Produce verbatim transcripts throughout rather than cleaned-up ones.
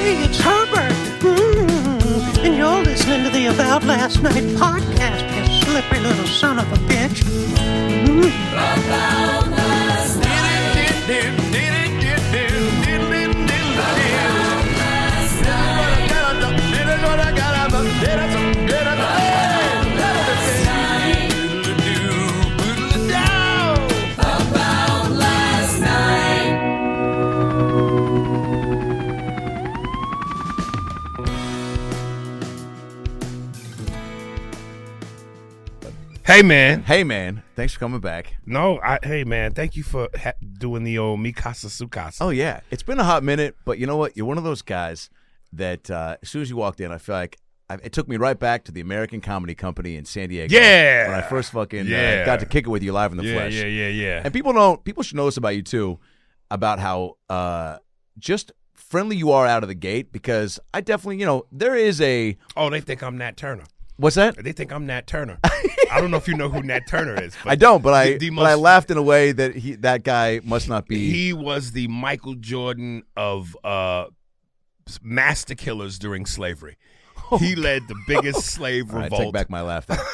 Hey, it's Herbert. Mm, and you're listening to the About Last Night podcast, you slippery little son of a bitch. Mm. About last night. Hey, man. Hey, man. Thanks for coming back. No, I, hey, man. Thank you for ha- doing the old Mikasa Sukasa. Oh, yeah. It's been a hot minute, but you know what? You're one of those guys that uh, as soon as you walked in, I feel like I, it took me right back to the American Comedy Company in San Diego. Yeah. When I first fucking yeah. uh, got to kick it with you live in the yeah, flesh. Yeah, yeah, yeah. And people don't, people should know this about you, too, about how uh, just friendly you are out of the gate, because I definitely, you know, there is a. Oh, they think I'm Nat Turner. What's that? They think I'm Nat Turner. I don't know if you know who Nat Turner is. But I don't, but I the, the but most, I laughed in a way that he that guy must not be. He was the Michael Jordan of uh, master killers during slavery. Oh, he led the biggest slave All revolt. right, take back my laugh there.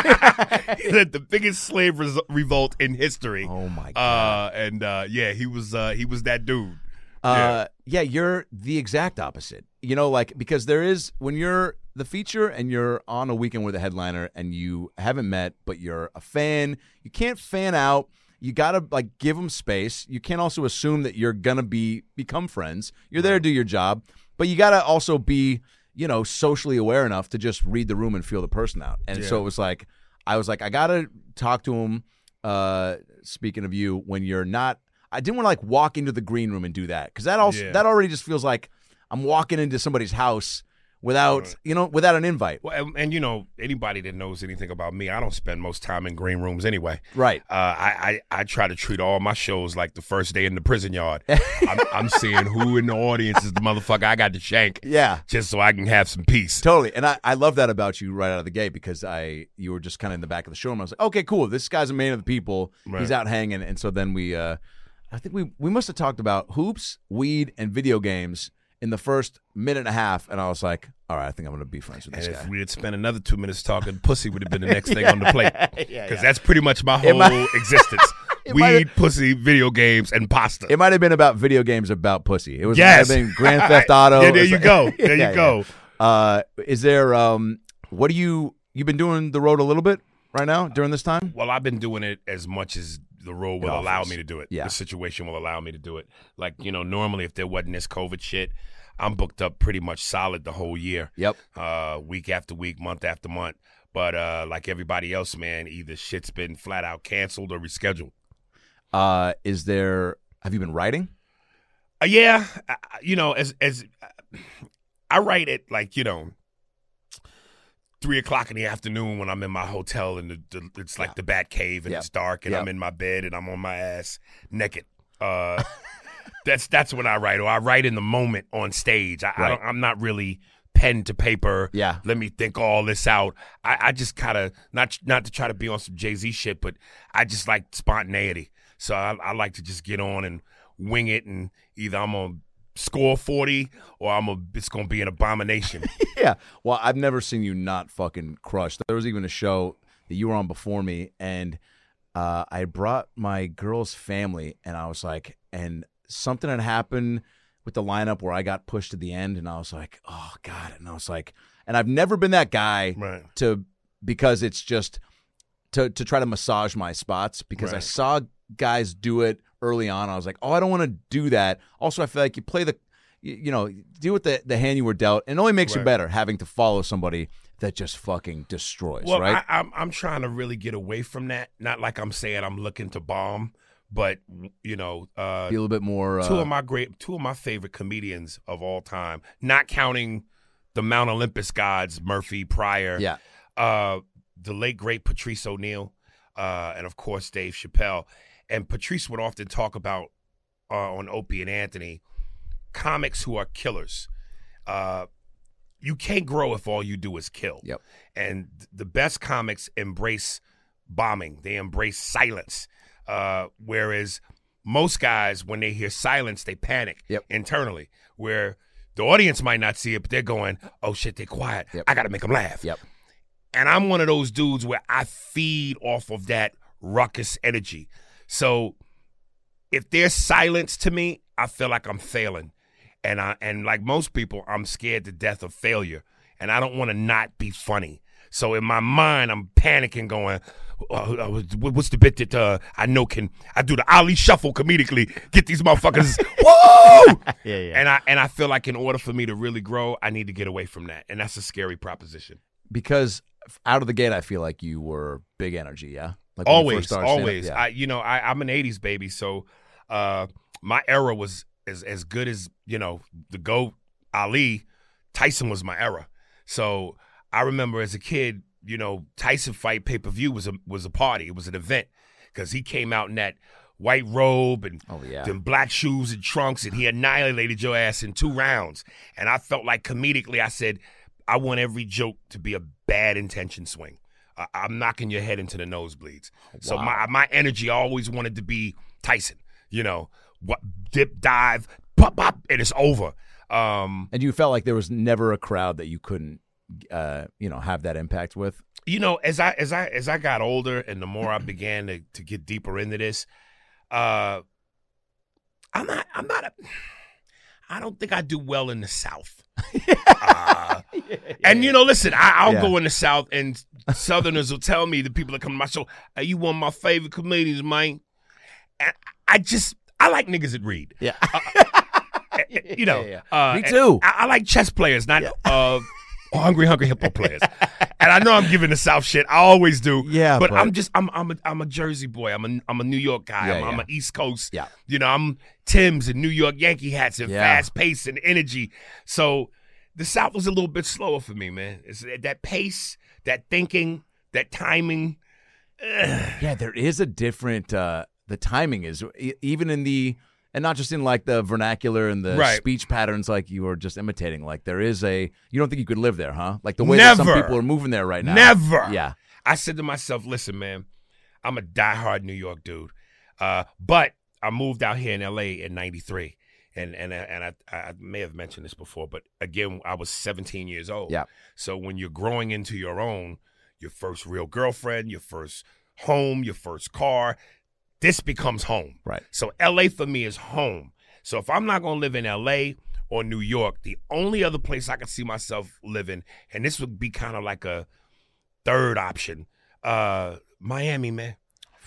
He led the biggest slave res- revolt in history. Oh my god! Uh, and uh, yeah, he was uh, he was that dude. Uh, yeah. yeah, you're the exact opposite. You know, like, because there is, when you're the feature and you're on a weekend with a headliner and you haven't met, but you're a fan, you can't fan out. You got to, like, give them space. You can't also assume that you're going to be become friends. You're there to do your job, but you got to also be, you know, socially aware enough to just read the room and feel the person out. And Yeah. so it was like, I was like, I got to talk to him, uh, speaking of you, when you're not, I didn't want to, like, walk into the green room and do that, because that also Yeah. that already just feels like I'm walking into somebody's house without, Right. you know, without an invite. Well, and, and you know, anybody that knows anything about me, I don't spend most time in green rooms anyway. Right. Uh, I, I I try to treat all my shows like the first day in the prison yard. I'm, I'm seeing who in the audience is the motherfucker I got to shank. Yeah. Just so I can have some peace. Totally. And I, I love that about you right out of the gate, because I you were just kind of in the back of the showroom. I was like, okay, cool. This guy's a man of the people. Right. He's out hanging. And so then we, uh, I think we, we must have talked about hoops, weed, and video games in the first minute and a half. And I was like, all right, I think I'm going to be friends with this And guy. if we had spent another two minutes talking, pussy would have been the next thing on the plate. Because yeah, yeah. that's pretty much my whole might- existence. It Weed, might have- pussy, video games, and pasta. It might have been about video games about pussy. It was Yes. might have been Grand Theft Auto. Yeah, there It's you like- go. There Yeah, you go. yeah. Uh, is there, um, what do you, you've been doing the road a little bit right now during this time? Well, I've been doing it as much as the role will It allow offers. me to do it. Yeah. The situation will allow me to do it. Like, you know, normally if there wasn't this COVID shit, I'm booked up pretty much solid the whole year. Yep. Uh, week after week, month after month. But uh, like everybody else, man, either shit's been flat out canceled or rescheduled. Uh, is there, have you been writing? Uh, yeah, I, I- you know, as as I write it like, you know, three o'clock in the afternoon when I'm in my hotel and the, the, it's like Yeah. the Bat Cave and Yeah. it's dark and Yeah. I'm in my bed and I'm on my ass naked. Uh, that's that's when I write, or I write in the moment on stage. I, I Right. don't, I'm not really pen to paper. Yeah. Let me think all this out. I, I just kind of not not to try to be on some Jay-Z shit, but I just like spontaneity. So I, I like to just get on and wing it, and either I'm gonna score forty or I'm a it's gonna be an abomination. Yeah. Well, I've never seen you not fucking crush. There was even a show that you were on before me, and uh, I brought my girl's family, and I was like, and something had happened with the lineup where I got pushed to the end, and I was like, oh God. And I was like, and I've never been that guy Right. to, because it's just to to try to massage my spots, because I Right. saw guys do it early on. I was like, oh, I don't want to do that. Also, I feel like you play the, you, you know, deal with the, the hand you were dealt, and it only makes you Right. better having to follow somebody that just fucking destroys, Well, right? I, I'm I'm trying to really get away from that. Not like I'm saying I'm looking to bomb, but you know, uh, Be a little bit more. Uh, two of my great, two of my favorite comedians of all time, not counting the Mount Olympus gods, Murphy, Pryor, yeah, uh, the late great Patrice O'Neill, uh, and of course Dave Chappelle. And Patrice would often talk about uh, on Opie and Anthony, comics who are killers. Uh, you can't grow if all you do is kill. Yep. And the best comics embrace bombing. They embrace silence. Uh, whereas most guys, when they hear silence, they panic Yep. internally. Where The audience might not see it, but they're going, oh, shit, they're quiet. Yep. I got to make them laugh. Yep. And I'm one of those dudes where I feed off of that ruckus energy. So if there's silence to me, I feel like I'm failing. And I and like most people, I'm scared to death of failure. And I don't want to not be funny. So in my mind, I'm panicking going, uh, what's the bit that uh, I know can, I do the Ali shuffle comedically, get these motherfuckers, whoa! Yeah, yeah. And I, and I feel like in order for me to really grow, I need to get away from that. And that's a scary proposition. Because out of the gate, I feel like you were big energy, yeah? Like when you Always, first started stand-up? always. Yeah. I, you know, I, I'm an eighties baby, so uh, my era was as, as good as, you know, the GOAT, Ali, Tyson was my era. So I remember as a kid, you know, Tyson fight pay-per-view was a was a party. It was an event because he came out in that white robe and Oh, yeah. them black shoes and trunks, and he annihilated your ass in two rounds. And I felt like comedically, I said, I want every joke to be a bad intention swing. I, I'm knocking your head into the nosebleeds. So Wow. my my energy always wanted to be Tyson. You know, what dip, dive, pop, pop, and it's over. Um, And you felt like there was never a crowd that you couldn't, uh, you know, have that impact with? you know, as I as I as I got older and the more I began to to get deeper into this, uh, I'm not I'm not a, I don't think I do well in the South. uh, and you know, listen, I, I'll Yeah. go in the South, and Southerners will tell me, the people that come to my show, "Are you one of my favorite comedians, man?" And I just I like niggas that read. Yeah. You know, Yeah, yeah. Uh, Me too. I, I like chess players, not uh, hungry, hungry hippo players. And I know I'm giving the South shit. I always do. Yeah, but, but- I'm just I'm I'm a I'm a Jersey boy. I'm a I'm a New York guy. Yeah, I'm, I'm yeah. an East Coast. Yeah. You know, I'm Tim's and New York Yankee hats and Yeah. fast pace and energy. So the South was a little bit slower for me, man. It's that pace, that thinking, that timing. ugh. Yeah, there is a different, uh, the timing is, e- even in the, and not just in like the vernacular and the Right. speech patterns like you were just imitating. Like there is a, you don't think you could live there, huh? Like the way that some Never. people are moving there right now. Never. Yeah. I said to myself, listen, man, I'm a diehard New York dude. Uh, but I moved out here in L A in ninety-three. And and and I, I may have mentioned this before, but again, I was seventeen years old. Yeah. So when you're growing into your own, your first real girlfriend, your first home, your first car, this becomes home. Right. So L A for me is home. So if I'm not going to live in L A or New York, the only other place I could see myself living, and this would be kind of like a third option, uh, Miami, man.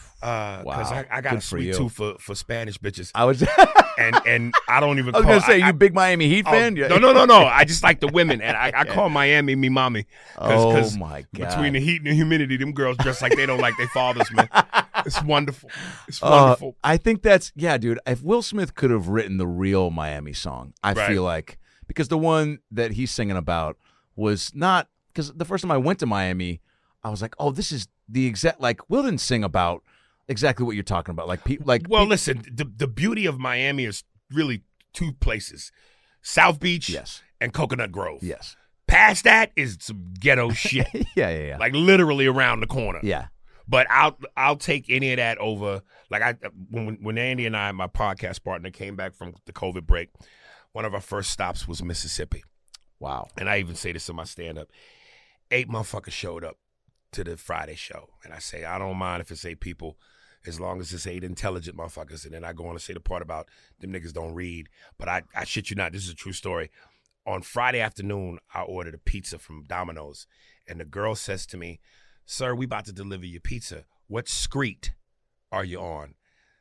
Uh, Because Wow. I, I got Good a for sweet you. tooth for, for Spanish bitches. I was, And and I don't even I was call going to say, I- you I- big Miami Heat Oh, fan? no, no, no, no. I just like the women, and I, I call Miami me mommy. Cause, Oh, 'cause my God. Between the heat and the humidity, them girls dress like they don't like their fathers, man. It's wonderful. It's Uh, wonderful. I think that's, yeah, dude. If Will Smith could have written the real Miami song, I Right. feel like, because the one that he's singing about was not, because the first time I went to Miami, I was like, oh, this is the exact, like, Will didn't sing about exactly what you're talking about. Like, pe- like, Well, pe- listen, the the beauty of Miami is really two places: South Beach, yes, and Coconut Grove. yes. Past that is some ghetto shit, yeah, yeah, yeah. like literally around the corner. yeah. But I'll I'll take any of that over. Like I when when Andy and I, my podcast partner, came back from the COVID break, one of our first stops was Mississippi, Wow. and I even say this in my stand up. Eight motherfuckers showed up to the Friday show, and I say I don't mind if it's eight people, as long as it's eight intelligent motherfuckers. And then I go on to say the part about them niggas don't read. But I I shit you not, this is a true story. On Friday afternoon, I ordered a pizza from Domino's, and the girl says to me, "Sir, we about to deliver your pizza. What street are you on?"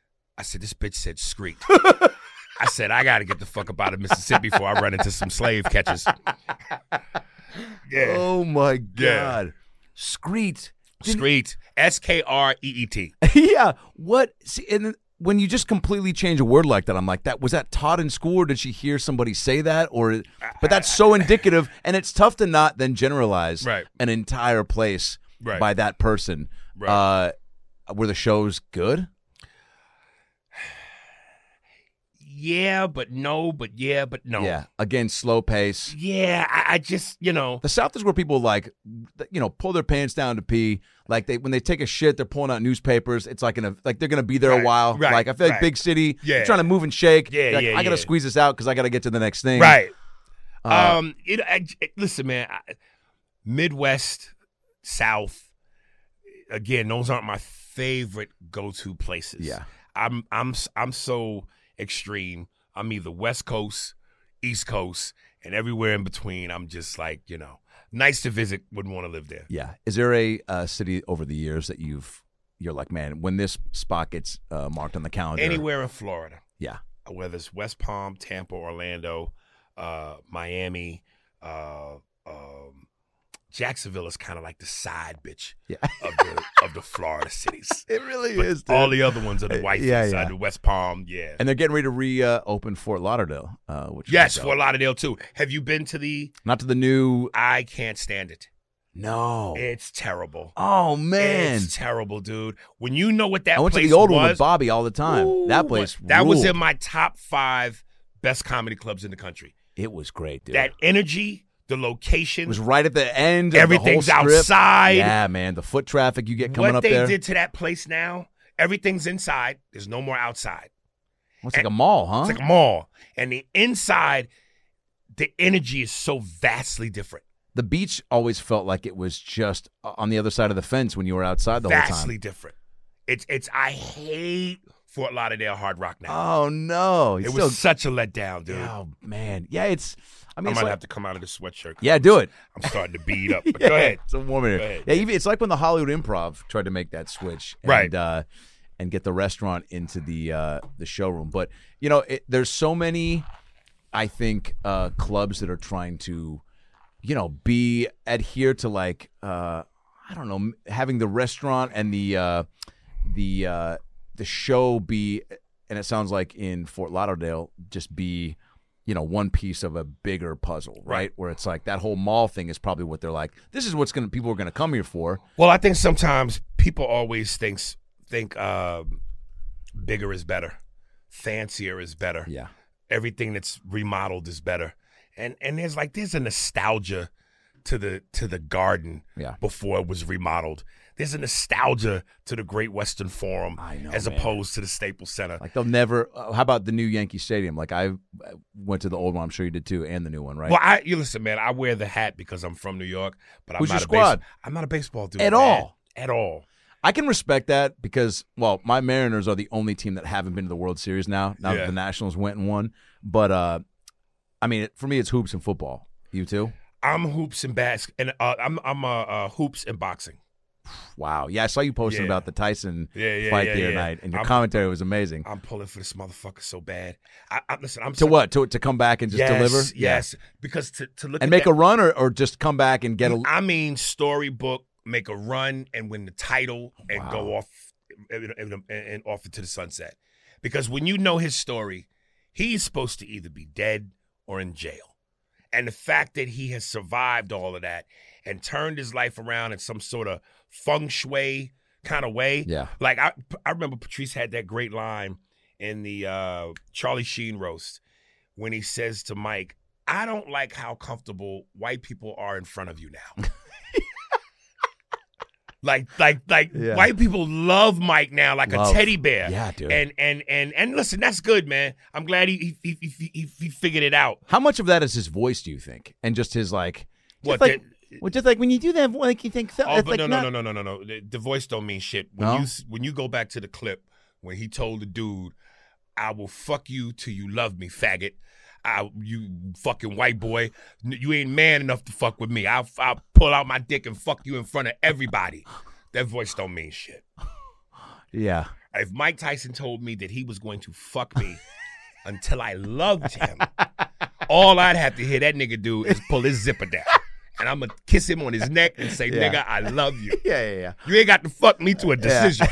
I said, "This bitch said street." I said, "I got to get the fuck up out of Mississippi before I run into some slave catchers." Yeah. Oh, my Yeah. God. Screet. Didn't- Street. S K R E E T. yeah. What? See, and then when you just completely change a word like that, I'm like, that was that taught in school, or did she hear somebody say that? Or, but that's so indicative, and it's tough to not then generalize Right. an entire place Right. by that person. Right. Uh, were the shows good? Yeah, but no, but yeah, but no. Yeah. Again, slow pace. Yeah, I, I just, you know. The South is where people like, you know, pull their pants down to pee. Like they, when they take a shit, they're pulling out newspapers. It's like in a, like they're gonna be there Right, a while. right, like I feel like right. big city, Yeah. you're trying to move and shake. Yeah, You're like, yeah, I gotta yeah. squeeze this out because I gotta get to the next thing. Right. Uh, um, it, I, it- listen, man, I, Midwest, South, again, those aren't my favorite go-to places. Yeah. I'm I'm I'm so extreme. I'm either West Coast, East Coast, and everywhere in between. I'm just like, you know, nice to visit. Wouldn't want to live there. Yeah. Is there a uh, city over the years that you've you're like, man, when this spot gets uh, marked on the calendar? Anywhere in Florida, Yeah. whether it's West Palm, Tampa, Orlando, uh, Miami, uh, um, Jacksonville is kind of like the side bitch Yeah. of the of the Florida cities. It really But is. Dude. all the other ones are the white Yeah, side, yeah. the West Palm, yeah. And they're getting ready to re-open Fort Lauderdale, uh, which is Yes, dope. Fort Lauderdale too. Have you been to the? Not to the new. I can't stand it. No. It's terrible. Oh man. It's terrible, dude. When you know what that I went to place the old was, one with Bobby all the time. ooh, that place. that was ruled. in my top five best comedy clubs in the country. It was great, dude. That energy, the location, it was right at the end. Of everything's the whole strip. outside. Yeah, man. The foot traffic you get coming what up they there. did to that place now, everything's inside. There's no more outside. Well, it's like a mall, huh? It's like a mall. And the inside, the energy is so vastly different. The beach always felt like it was just on the other side of the fence when you were outside the whole Vastly time. different. It's it's I hate Fort Lauderdale Hard Rock now. Oh no! it It's was still- such a letdown, dude. Oh man, yeah. It's. I I mean, might it's like, have to come out of the sweatshirt. yeah, do it. I'm starting to beat up. But Yeah, go ahead. It's a warm in Go here. ahead. Yeah, even it's like when the Hollywood Improv tried to make that switch, and, Right. Uh, and get the restaurant into the uh, the showroom. But you know, it, there's so many, I think, uh, clubs that are trying to, you know, be adhere to like uh, I don't know, m- having the restaurant and the uh, the uh, the show be, and it sounds like in Fort Lauderdale, just be. You know, one piece of a bigger puzzle, right? Right. Where it's like that whole mall thing is probably what they're like. This is what's gonna people are gonna come here for. Well, I think sometimes people always thinks think um, bigger is better, fancier is better. Yeah, Everything that's remodeled is better, and and there's like there's a nostalgia to the to the garden yeah. before it was remodeled. There's a nostalgia to the Great Western Forum I know, as man. opposed to the Staples Center. Like they'll never. Uh, how about the new Yankee Stadium? Like I I went to the old one. I'm sure you did too, and the new one, right? Well, I you listen, man. I wear the hat because I'm from New York, but I'm Who's not your a squad? Base, I'm not a baseball dude At man. all? At all. I can respect that because, well, my Mariners are the only team that haven't been to the World Series now. Now Yeah. that the Nationals went and won, but uh, I mean, for me, it's hoops and football. You too? I'm hoops and bas and uh, I'm I'm uh, uh, hoops and boxing. Wow. Yeah, I saw you posting Yeah. about the Tyson Yeah, yeah, fight yeah, the other yeah. night, and your I'm- commentary was amazing. I'm pulling for this motherfucker so bad. I, I listen. I'm to so- what? To to come back and just yes, deliver? Yes, because to to look And at make that, a run, or, or just come back and get a. I mean, storybook, make a run and win the title and Wow. go off and, and, and off into the sunset. Because when you know his story, he's supposed to either be dead or in jail. And the fact that he has survived all of that and turned his life around in some sort of feng shui kind of way. Yeah. Like I, I remember Patrice had that great line in the uh, Charlie Sheen roast when he says to Mike, "I don't like how comfortable white people are in front of you now." like, like, like Yeah. white people love Mike now, like Love. a teddy bear. Yeah, dude. And and and and listen, that's good, man. I'm glad he he he he, he, he figured it out. How much of that is his voice, do you think? And just his like. What? Just like, the- well, just like when you do that, like you think. So, Oh, it's but like no, not- no, no, no, no, no, no. The, the voice don't mean shit. When No? you s- when you go back to the clip when he told the dude, "I will fuck you till you love me, faggot. I, you fucking white boy. N- You ain't man enough to fuck with me. I'll, I'll pull out my dick and fuck you in front of everybody." That voice don't mean shit. Yeah. If Mike Tyson told me that he was going to fuck me until I loved him, all I'd have to hear that nigga do is pull his zipper down. And I'm going to kiss him on his neck and say, Yeah. "Nigga, I love you. Yeah, yeah, yeah. You ain't got to fuck me to a decision."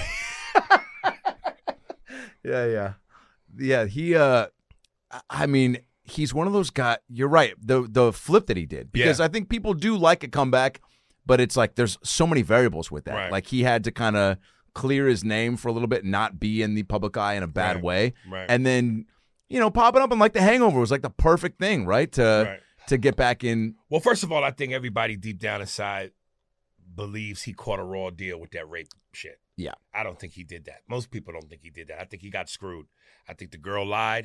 Yeah, yeah. Yeah, he uh I- I mean, he's one of those guys. You're right. The the flip that he did. Because Yeah. I think people do like a comeback, but it's like there's so many variables with that. Right. Like he had to kind of clear his name for a little bit, not be in the public eye in a bad Right. way. Right. And then, you know, popping up and like the Hangover was like the perfect thing, right? To Right. to get back in. Well, first of all, I think everybody deep down inside believes he caught a raw deal with that rape shit. Yeah. I don't think he did that. Most people don't think he did that. I think he got screwed. I think the girl lied.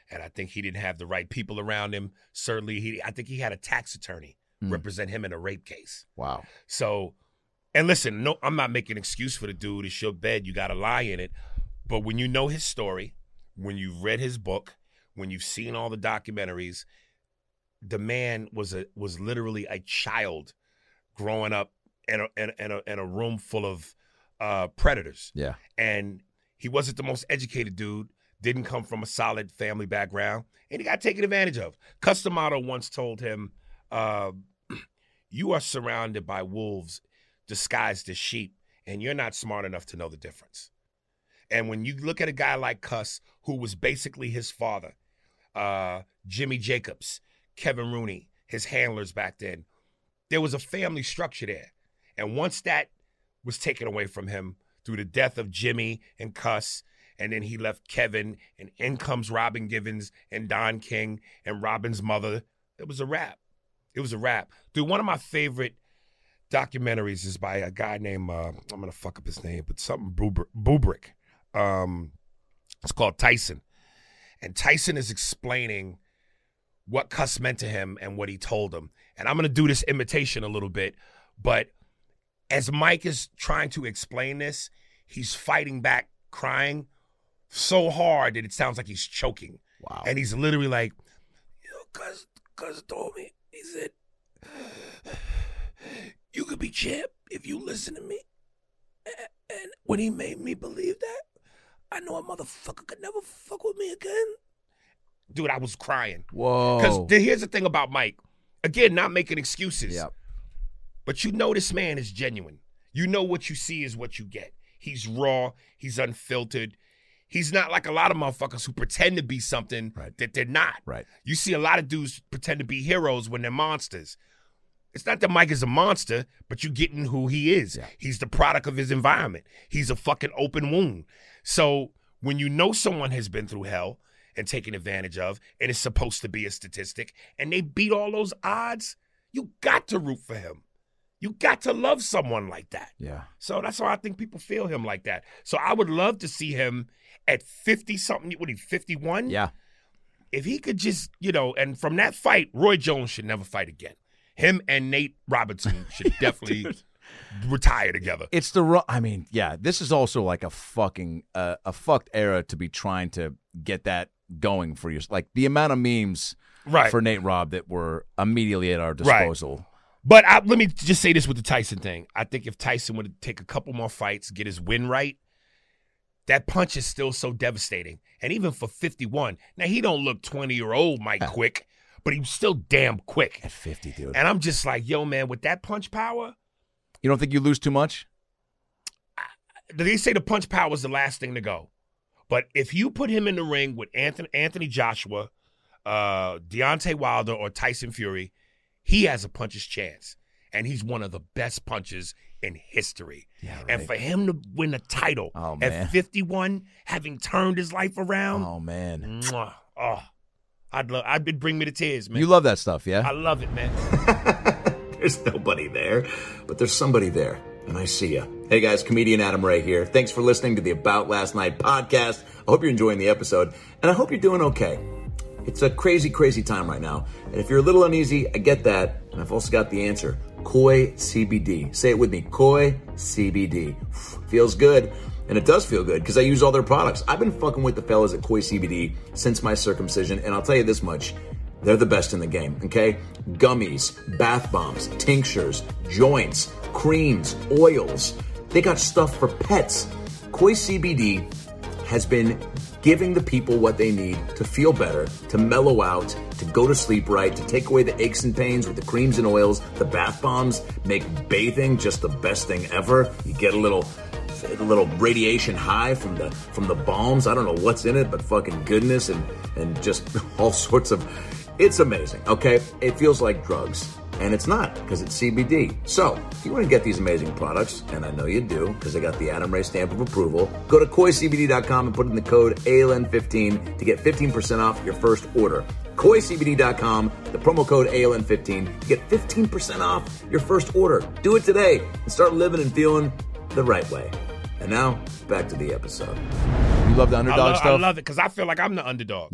And I think he didn't have the right people around him. Certainly, he. I think he had a tax attorney mm. represent him in a rape case. Wow. So, and listen, no, I'm not making an excuse for the dude. It's your bed. You got to lie in it. But when you know his story, when you've read his book, when you've seen all the documentaries, the man was a was literally a child growing up in a in, in a in a room full of uh, predators. Yeah. And he wasn't the most educated dude. Didn't come from a solid family background, and he got taken advantage of. Customato once told him, uh, you are surrounded by wolves disguised as sheep, and you're not smart enough to know the difference. And when you look at a guy like Cuss, who was basically his father, uh, Jimmy Jacobs, Kevin Rooney, his handlers back then, there was a family structure there. And once that was taken away from him through the death of Jimmy and Cuss, and then he left Kevin, and in comes Robin Givens and Don King and Robin's mother. It was a wrap. It was a wrap. Dude, one of my favorite documentaries is by a guy named, uh, I'm going to fuck up his name, but something Bubrick. Um, it's called Tyson. And Tyson is explaining what Cuss meant to him and what he told him. And I'm going to do this imitation a little bit, but as Mike is trying to explain this, he's fighting back, crying so hard that it sounds like he's choking. Wow. And he's literally like, you know, Cuss, Cuss told me, he said, you could be champ if you listen to me. And when he made me believe that, I know a motherfucker could never fuck with me again. Dude, I was crying. Whoa. Because here's the thing about Mike. Again, not making excuses. Yep. But you know this man is genuine. You know what you see is what you get. He's raw. He's unfiltered. He's not like a lot of motherfuckers who pretend to be something right. that they're not. Right. You see a lot of dudes pretend to be heroes when they're monsters. It's not that Mike is a monster, but you're getting who he is. Yeah. He's the product of his environment. He's a fucking open wound. So when you know someone has been through hell and taken advantage of, and it's supposed to be a statistic, and they beat all those odds, you got to root for him. You got to love someone like that. Yeah. So that's why I think people feel him like that. So I would love to see him at fifty-something, what, he fifty-one? Yeah. If he could just, you know, and from that fight, Roy Jones should never fight again. Him and Nate Robinson should definitely retire together. It's the wrong. I mean, yeah, this is also like a fucking uh, a fucked era to be trying to get that going for you. Like the amount of memes right. for Nate Robb that were immediately at our disposal. Right. But I, let me just say this with the Tyson thing. I think if Tyson would take a couple more fights, get his win right, that punch is still so devastating. And even for fifty-one, now he don't look twenty-year-old Mike Quick, but he was still damn quick. At fifty, dude. And I'm just like, yo, man, with that punch power. You don't think you lose too much? I, they say the punch power is the last thing to go. But if you put him in the ring with Anthony, Anthony Joshua, uh, Deontay Wilder, or Tyson Fury, he has a puncher's chance. And he's one of the best punchers in history. Yeah, right. And for him to win a title oh, at fifty-one, having turned his life around. Oh, man. Mwah, oh, I'd love, I'd be bring me to tears, man. You love that stuff, yeah? I love it, man. There's nobody there, but there's somebody there, and I see you. Hey guys, comedian Adam Ray here. Thanks for listening to the About Last Night podcast. I hope you're enjoying the episode, and I hope you're doing okay. It's a crazy, crazy time right now, and if you're a little uneasy, I get that, and I've also got the answer. Koi C B D. Say it with me. Koi C B D. Feels good. And it does feel good because I use all their products. I've been fucking with the fellas at Koi C B D since my circumcision, and I'll tell you this much. They're the best in the game, okay? Gummies, bath bombs, tinctures, joints, creams, oils. They got stuff for pets. Koi C B D has been giving the people what they need to feel better, to mellow out, to go to sleep right, to take away the aches and pains with the creams and oils. The bath bombs make bathing just the best thing ever. You get a little a little radiation high from the from the balms. I don't know what's in it, but fucking goodness and and just all sorts of, it's amazing, okay? It feels like drugs. And it's not, because it's C B D. So, if you want to get these amazing products, and I know you do, because I got the Adam Ray stamp of approval, go to koi c b d dot com and put in the code A L N fifteen to get fifteen percent off your first order. koi c b d dot com, the promo code A L N fifteen to get fifteen percent off your first order. Do it today and start living and feeling the right way. And now, back to the episode. You love the underdog I love, stuff? I love it, because I feel like I'm the underdog. Yeah.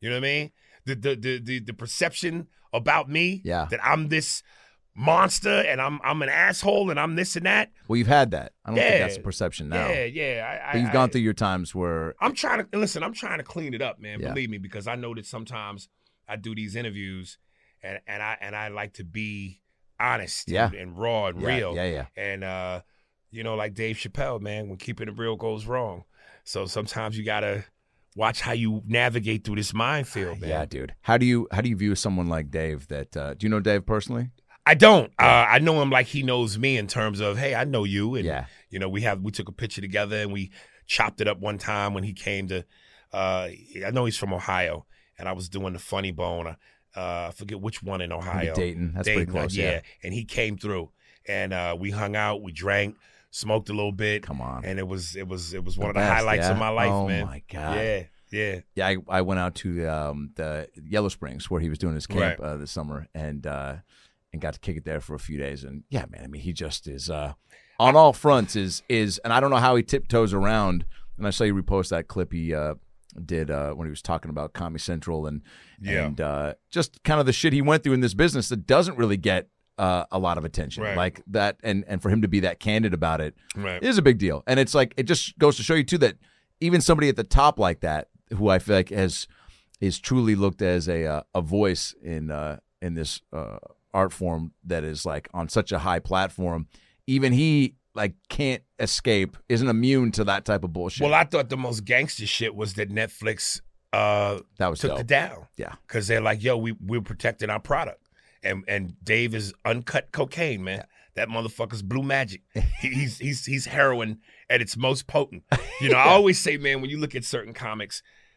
You know what I mean? The the the the, the perception about me Yeah. that I'm this monster and I'm I'm an asshole and I'm this and that. Well, you've had that. I don't Yeah. think that's the perception now. Yeah, yeah. I, But you've I, gone I, through your times where I'm trying to listen. I'm trying to clean it up, man. Yeah. Believe me, because I know that sometimes I do these interviews, and and I and I like to be honest, Yeah. and, and raw and yeah, real, Yeah, yeah. and uh, you know, like Dave Chappelle, man, when keeping it real goes wrong. So sometimes you gotta watch how you navigate through this minefield, man. Yeah, dude. How do you how do you view someone like Dave? That uh, do you know Dave personally? I don't. Uh, I know him like he knows me in terms of, hey, I know you, and Yeah. you know, we have we took a picture together and we chopped it up one time when he came to. Uh, I know he's from Ohio, and I was doing the Funny Bone. Uh, I forget which one in Ohio. Dayton. That's Dayton, pretty close. yeah. Yeah. And he came through, and uh, we hung out, we drank, smoked a little bit. Come on. And it was it was it was one The of the best, highlights yeah? of my life, Oh, man. my God. Yeah, yeah. Yeah, I, I went out to um, the Yellow Springs where he was doing his camp Right. uh, this summer, and uh, and got to kick it there for a few days. And yeah, man, I mean, he just is uh, on all fronts. Is is, and I don't know how he tiptoes around. And I saw you repost that clip he uh, did uh, when he was talking about Comedy Central and Yeah. and uh, just kind of the shit he went through in this business that doesn't really get uh, a lot of attention, Right. like that. And and for him to be that candid about it Right. is a big deal. And it's like it just goes to show you too that even somebody at the top like that, who I feel like has is truly looked as a uh, a voice in uh, in this uh, art form that is like on such a high platform, even he like can't escape, isn't immune to that type of bullshit. Well, I thought the most gangster shit was that Netflix uh, that was took dope. it down. Yeah. Because they're like, yo, we, we're protecting our product. And and Dave is uncut cocaine, man. That motherfucker's blue magic. He, he's he's he's heroin at its most potent. You know, I always say, man, when you look at certain comics,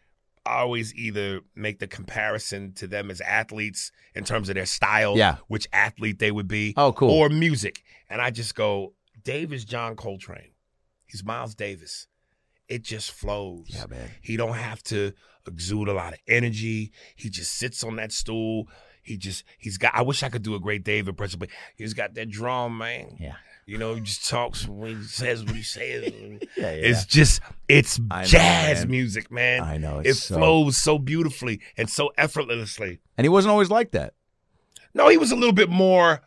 I always either make the comparison to them as athletes in terms of their style, Yeah. which athlete they would be, Oh, cool. or music. And I just go, Dave is John Coltrane. He's Miles Davis. It just flows. Yeah, man. He don't have to exude a lot of energy. He just sits on that stool. He just, he's got, I wish I could do a great Dave impression, but he's got that drum, man. Yeah. You know, he just talks when he says what he says. Yeah, yeah. It's just, it's I know, jazz man. music, man. I know, It it's so- flows so beautifully and so effortlessly. And he wasn't always like that. No, he was a little bit more,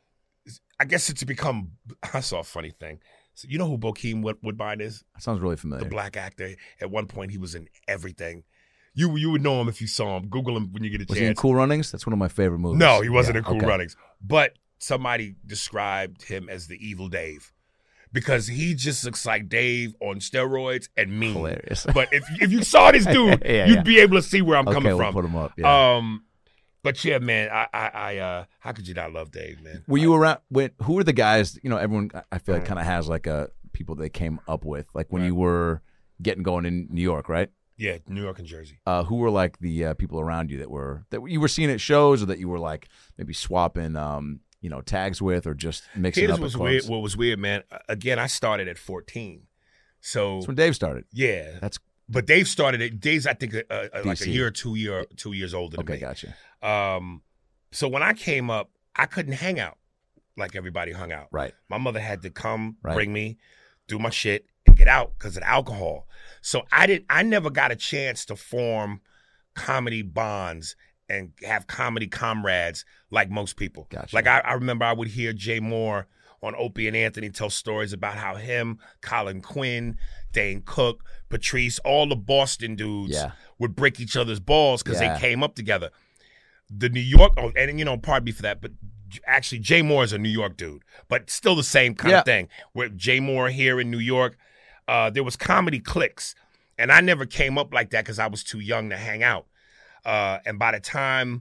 I guess it's become, I saw a funny thing. So you know who Bokeem Wood- Woodbine is? That sounds really familiar. The black actor. At one point, he was in everything. You you would know him if you saw him. Google him when you get a Was he in chance. Cool Runnings? That's one of my favorite movies. No, he wasn't Yeah, in Cool okay. Runnings. But somebody described him as the evil Dave because he just looks like Dave on steroids and mean. Hilarious. But if if you saw this dude, Yeah, you'd yeah. be able to see where I'm Okay, coming we'll from. put him up, yeah. Um, but yeah, man, I I, I uh, how could you not love Dave, man? Were you around? When, who were the guys? You know, everyone I feel like kind of has like a people they came up with, like when Right. you were getting going in New York, right? Yeah, New York and Jersey. Uh, who were like the uh, people around you that were that you were seeing at shows, or that you were like maybe swapping, um, you know, tags with, or just mixing Here's up? at what's clubs? weird. What was weird, man? Again, I started at fourteen, so That's when Dave started. yeah, That's But Dave started it. Dave's, I think, uh, uh, like a D C. year or two year two years older than okay. me. Gotcha. Um, so when I came up, I couldn't hang out like everybody hung out. Right. My mother had to come, Right. bring me, do my shit, and get out because of the alcohol. So I didn't. I never got a chance to form comedy bonds and have comedy comrades like most people. Gotcha. Like I, I remember I would hear Jay Moore on Opie and Anthony tell stories about how him, Colin Quinn, Dane Cook, Patrice, all the Boston dudes Yeah. would break each other's balls because Yeah. they came up together. The New York, oh, and you know, pardon me for that, but actually Jay Moore is a New York dude, but still the same kind Yeah. of thing. Where Jay Moore here in New York, uh, there was comedy cliques, and I never came up like that because I was too young to hang out. Uh, and by the time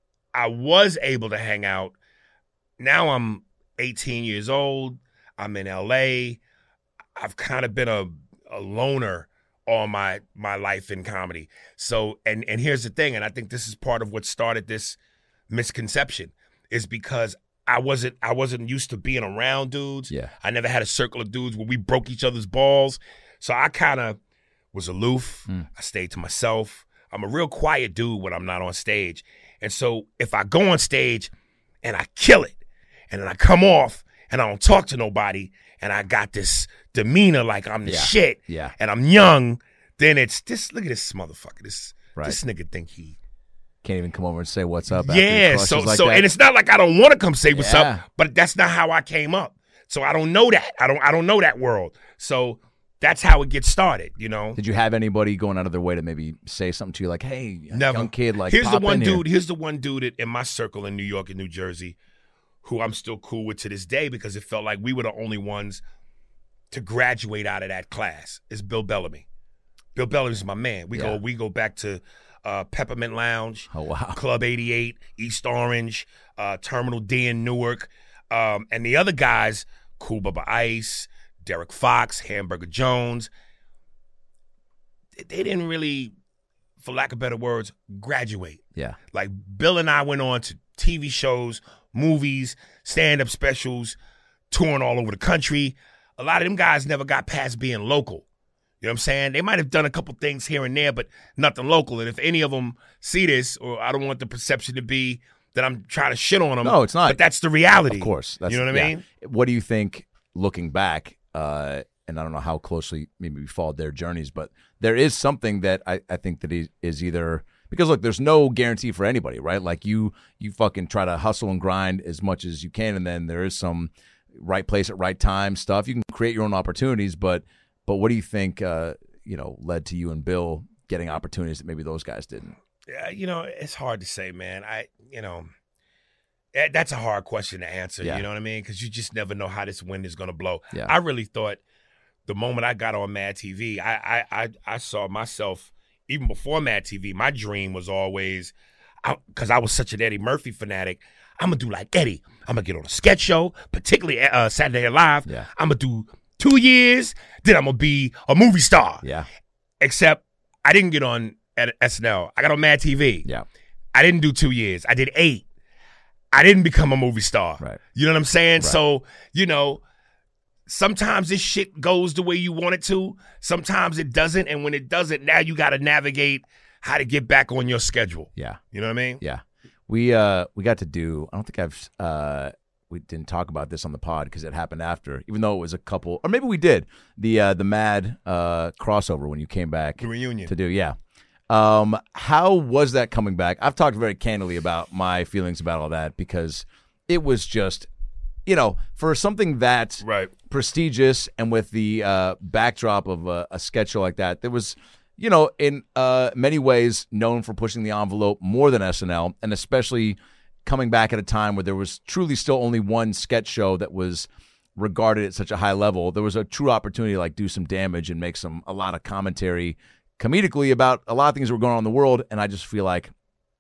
I was able to hang out, now I'm eighteen years old. I'm in L A. I've kind of been a, a loner all my my life in comedy. So, and and here's the thing, and I think this is part of what started this misconception, is because I wasn't I wasn't used to being around dudes. Yeah. I never had a circle of dudes where we broke each other's balls. So I kind of was aloof. Mm. I stayed to myself. I'm a real quiet dude when I'm not on stage. And so if I go on stage and I kill it, and then I come off and I don't talk to nobody, and I got this demeanor like I'm the Yeah. shit, Yeah. and I'm young, then it's this. Look at this motherfucker. This Right. This nigga think he can't even come over and say what's up. After yeah. he So like so that. and it's not like I don't want to come say what's Yeah. up, but that's not how I came up. So I don't know that. I don't I don't know that world. So that's how it gets started, you know. Did you have anybody going out of their way to maybe say something to you like, "Hey, Never. young kid, like here's the pop one in here." dude. Here's the one dude in- in my circle in New York and New Jersey, who I'm still cool with to this day because it felt like we were the only ones to graduate out of that class. Is Bill Bellamy. Bill Bellamy's my man. We Yeah. go we go back to uh, Peppermint Lounge, Oh wow. Club eighty-eight, East Orange, uh, Terminal D in Newark, um, and the other guys, Cool Bubba Ice, Derek Fox, Hamburger Jones. They didn't really, for lack of better words, graduate. Yeah. Like Bill and I went on to T V shows, movies, stand-up specials, touring all over the country. A lot of them guys never got past being local. You know what I'm saying? They might have done a couple things here and there, but nothing local. And if any of them see this, or I don't want the perception to be that I'm trying to shit on them. No, it's not. But that's the reality. Of course. That's, you know what I yeah. mean? What do you think, looking back, uh, and I don't know how closely maybe we followed their journeys, but there is something that I, I think that is, is either – because, look, there's no guarantee for anybody, right? Like you you fucking try to hustle and grind as much as you can, and then there is some right place at right time stuff. You can create your own opportunities, but but what do you think, uh, you know, led to you and Bill getting opportunities that maybe those guys didn't? Yeah, you know, it's hard to say, man. I, you know, that- that's a hard question to answer. Yeah. You know what I mean? Because you just never know how this wind is going to blow. Yeah. I really thought the moment I got on Mad T V, I, I, I, I saw myself even before Mad T V. My dream was always, because I, I was such an Eddie Murphy fanatic. I'm gonna do like Eddie. I'm gonna get on a sketch show, particularly uh, Saturday Night Live. Yeah. I'm gonna do two years, then I'm gonna be a movie star. Yeah. Except I didn't get on at S N L. I got on Mad T V. Yeah. I didn't do two years. I did eight. I didn't become a movie star. Right. You know what I'm saying? Right. So, you know, sometimes this shit goes the way you want it to. Sometimes it doesn't. And when it doesn't, now you got to navigate how to get back on your schedule. Yeah. You know what I mean? Yeah. We uh we got to do, I don't think I've uh we didn't talk about this on the pod because it happened after, even though it was a couple, or maybe we did, the uh the Mad uh crossover when you came back The reunion. to do, yeah. Um how was that coming back? I've talked very candidly about my feelings about all that because it was just, you know, for something that Right. prestigious and with the uh backdrop of a, a sketch show like that, there was, you know, in uh, many ways known for pushing the envelope more than S N L, and especially coming back at a time where there was truly still only one sketch show that was regarded at such a high level. There was a true opportunity to like do some damage and make some a lot of commentary comedically about a lot of things that were going on in the world, and I just feel like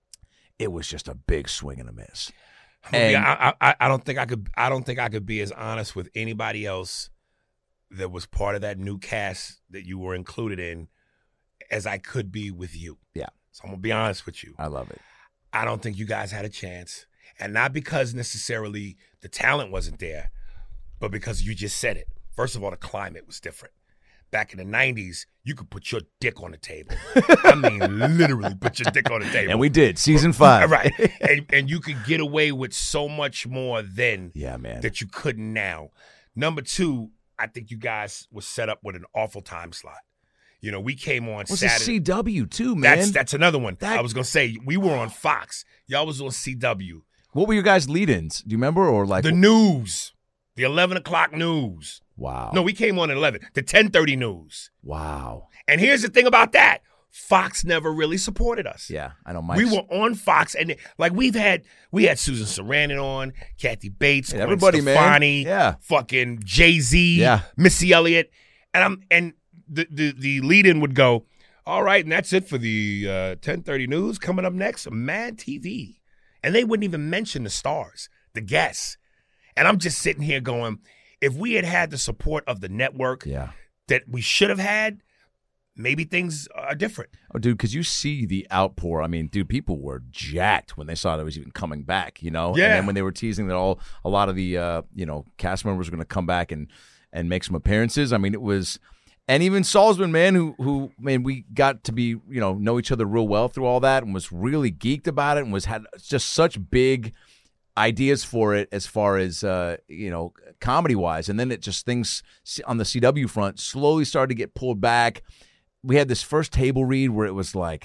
it was just a big swing and a miss. And yeah, I, I, I don't think I could. I don't think I could be as honest with anybody else that was part of that new cast that you were included in as I could be with you. Yeah. So I'm gonna be honest with you. I love it. I don't think you guys had a chance, and not because necessarily the talent wasn't there, but because you just said it. First of all, the climate was different. Back in the nineties, you could put your dick on the table. I mean, literally put your dick on the table. And we did, season five. Right. And, and you could get away with so much more then Yeah, man. that you couldn't now. Number two, I think you guys were set up with an awful time slot. You know, we came on It was Saturday. a C W too, man. That's that's another one. That- I was gonna say we were on Fox. Y'all was on C W. What were your guys' lead-ins? Do you remember, or like The news, the eleven o'clock news. Wow. No, we came on at eleven. The ten thirty news. Wow. And here's the thing about that: Fox never really supported us. Yeah, I know. Mike's, We were on Fox, and like we've had, we had Susan Sarandon on, Kathy Bates, Yeah, Gwen everybody, man. Stefani, Yeah. fucking Jay Z, Yeah. Missy Elliott, and I'm and the the the lead-in would go, all right, and that's it for the uh, ten thirty news. Coming up next, Mad T V, and they wouldn't even mention the stars, the guests, and I'm just sitting here going, if we had had the support of the network Yeah. that we should have had, maybe things are different. Oh, dude, because you see the outpour. I mean, dude, people were jacked when they saw that it was even coming back, you know? Yeah. And then when they were teasing that all a lot of the, uh, you know, cast members were going to come back and, and make some appearances. I mean, it was – and even Salzman, man, who, who man, we got to be, you know, know each other real well through all that and was really geeked about it and was had just such big ideas for it as far as, uh, you know, comedy-wise. And then it just things on the C W front slowly started to get pulled back. We had this first table read where it was like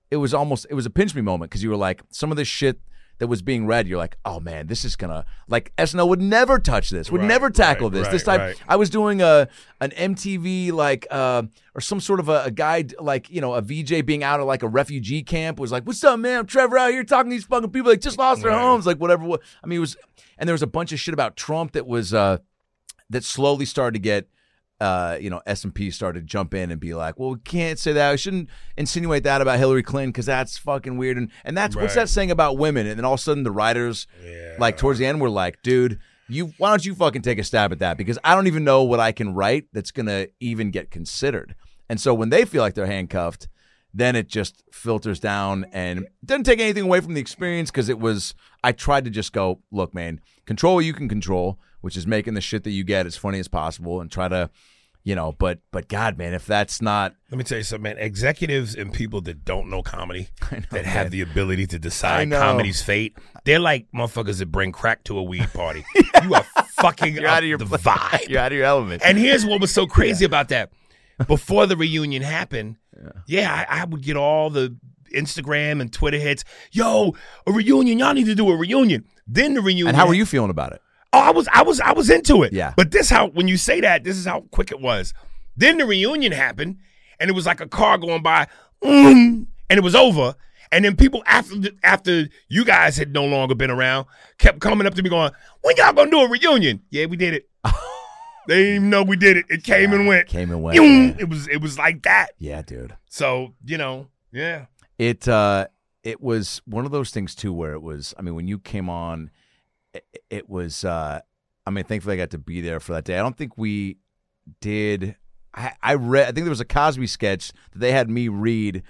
it was almost it was a pinch me moment because you were like some of this shit that was being read, you're like, oh man, this is gonna like S N L would never touch this, would Right, never tackle right, this. right, this type. right. I was doing a an M T V like uh, or some sort of a, a guide like you know a V J being out of like a refugee camp was like, what's up, man? I'm Trevor out here talking to these fucking people like just lost their Right. homes, like whatever. I mean, it was, and there was a bunch of shit about Trump that was uh, that slowly started to get. Uh, you know, S and P started to jump in and be like, well, we can't say that. We shouldn't insinuate that about Hillary Clinton because that's fucking weird. And and that's what's Right. that saying about women? And then all of a sudden the writers, Yeah. like towards the end, were like, dude, you why don't you fucking take a stab at that? Because I don't even know what I can write that's gonna even get considered. And so when they feel like they're handcuffed, then it just filters down and it doesn't take anything away from the experience because it was, I tried to just go, look, man, control what you can control, which is making the shit that you get as funny as possible and try to, you know, but, but God, man, if that's not. Let me tell you something, man. Executives and people that don't know comedy, know, that have man. the ability to I decide know. comedy's fate, they're like motherfuckers that bring crack to a weed party. You are fucking You're up out of your the vibe. You're out of your element. And here's what was so crazy about that. Before the reunion happened, yeah, yeah I, I would get all the Instagram and Twitter hits. Yo, a reunion. Y'all need to do a reunion. Then the reunion. And how were you feeling about it? Oh, I was I was I was into it. Yeah. But this how when you say that, this is how quick it was. Then the reunion happened, and it was like a car going by, mm, and it was over. And then people after the, after you guys had no longer been around kept coming up to me going, "When y'all gonna do a reunion?" Yeah, we did it. They didn't even know we did it. It came Yeah, and went. Came and went. Yoom. man. It was it was like that. Yeah, dude. So you know, yeah. It uh, it was one of those things too, where it was. I mean, when you came on, it, it was. Uh, I mean, thankfully I got to be there for that day. I don't think we did. I, I read. I think there was a Cosby sketch that they had me read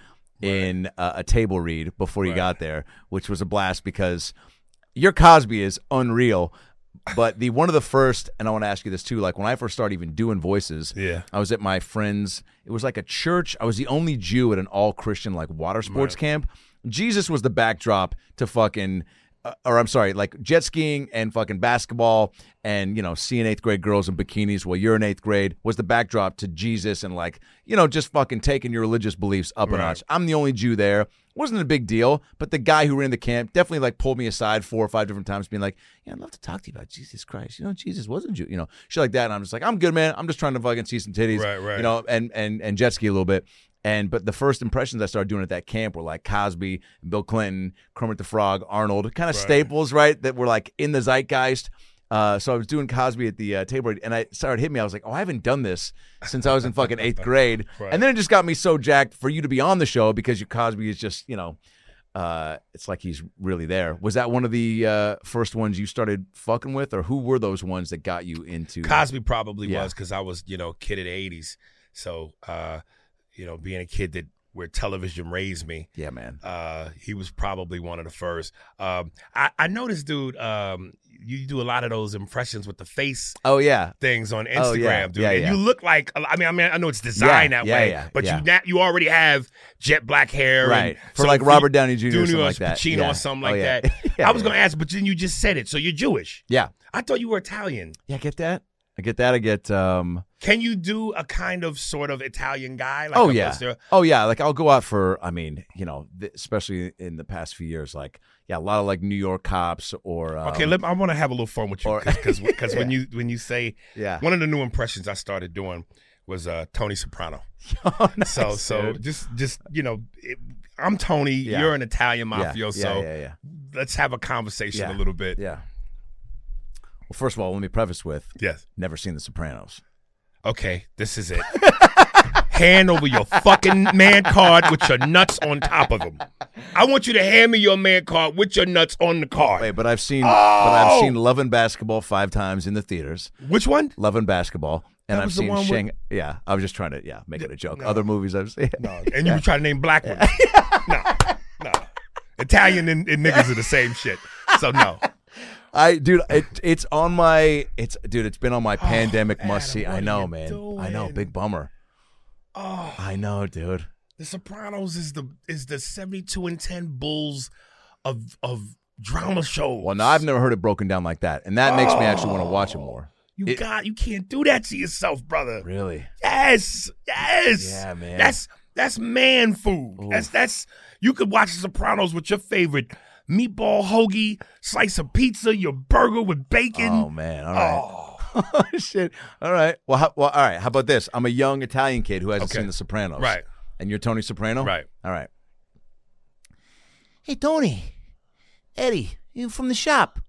in uh, a table read before you Right. got there, which was a blast because your Cosby is unreal. But the one of the first, and I want to ask you this too. Like when I first started even doing voices, Yeah. I was at my friend's. It was like a church. I was the only Jew at an all Christian like water sports Right. camp. Jesus was the backdrop to fucking, uh, or I'm sorry, like jet skiing and fucking basketball and you know seeing eighth grade girls in bikinis while you're in eighth grade was the backdrop to Jesus and like you know just fucking taking your religious beliefs up a Right. notch. I'm the only Jew there. Wasn't a big deal, but the guy who ran the camp definitely like pulled me aside four or five different times, being like, "Yeah, I'd love to talk to you about Jesus Christ. You know, Jesus wasn't Jew. You know, shit like that." And I'm just like, "I'm good, man. I'm just trying to fucking see some titties, Right, right. You know, and and and jet ski a little bit." And but the first impressions I started doing at that camp were like Cosby, Bill Clinton, Kermit the Frog, Arnold, kind of Right. staples, right? That were like in the zeitgeist. Uh, so I was doing Cosby at the uh, table, and I started hitting me. I was like, "Oh, I haven't done this since I was in fucking eighth grade." Right. And then it just got me so jacked for you to be on the show because your Cosby is just, you know, uh, it's like he's really there. Was that one of the uh, first ones you started fucking with, or who were those ones that got you into Cosby probably Yeah. was because I was, you know, kid of the eighties. So, uh, you know, being a kid that where television raised me, Yeah, man. uh, he was probably one of the first. Um, I, I noticed, dude, um, you do a lot of those impressions with the face Oh yeah, things on Instagram, Oh, yeah. dude. Yeah, and yeah. you look like, I mean, I mean, I know it's designed Yeah, that yeah, way, yeah, but yeah. you na- you already have jet black hair. right. And For so like if Robert you- Downey Junior or something Junior like that. Pacino yeah. or something Oh, like yeah. that. yeah, I was yeah. going to ask, but then you just said it. So you're Jewish. Yeah, I thought you were Italian. yeah. I get that. I get that. I get. um Can you do a kind of sort of Italian guy? Like Oh a yeah. Mister Oh yeah. Like I'll go out for. I mean, you know, th- especially in the past few years, like yeah, a lot of like New York cops or. Um, Okay, let, I want to have a little fun with you or- because because when you when you say Yeah. one of the new impressions I started doing was uh, Tony Soprano. Oh, nice, So so dude. just just you know, it, I'm Tony. Yeah. You're an Italian Yeah, mafioso. Yeah, yeah, yeah. Let's have a conversation Yeah. a little bit. Yeah. Well, first of all, let me preface with Yes. never seen The Sopranos. Okay, this is it. Hand over your fucking man card with your nuts on top of them. I want you to hand me your man card with your nuts on the card. Wait, but I've seen, Oh! but I've seen Love and Basketball five times in the theaters. Which one? Love and Basketball, and That I've was the seen one with- Shang. Yeah, I was just trying to yeah make it a joke. No. Other movies I've seen. No, and you were trying to name black ones. No, no. Italian and, and niggas are the same shit. So no. I dude, it, it's on my it's dude, it's been on my pandemic must see. Adam, I what know, are you man. I know, doing? big bummer. Oh, I know, dude. The Sopranos is the is the seventy-two and ten Bulls of of drama shows. Well, now I've never heard it broken down like that, and that makes me actually want to watch it more. You it- got you can't do that to yourself, brother. Really? Yes, yes. Yeah, man. That's That's man food. Oof. That's that's you could watch The Sopranos with your favorite meatball hoagie, slice of pizza, your burger with bacon. Oh man! All right. Oh. Oh shit! All right. Well, how, well, all right. How about this? I'm a young Italian kid who hasn't Okay. seen The Sopranos. Right. And you're Tony Soprano. Right. All right. Hey, Tony. Eddie, you from the shop?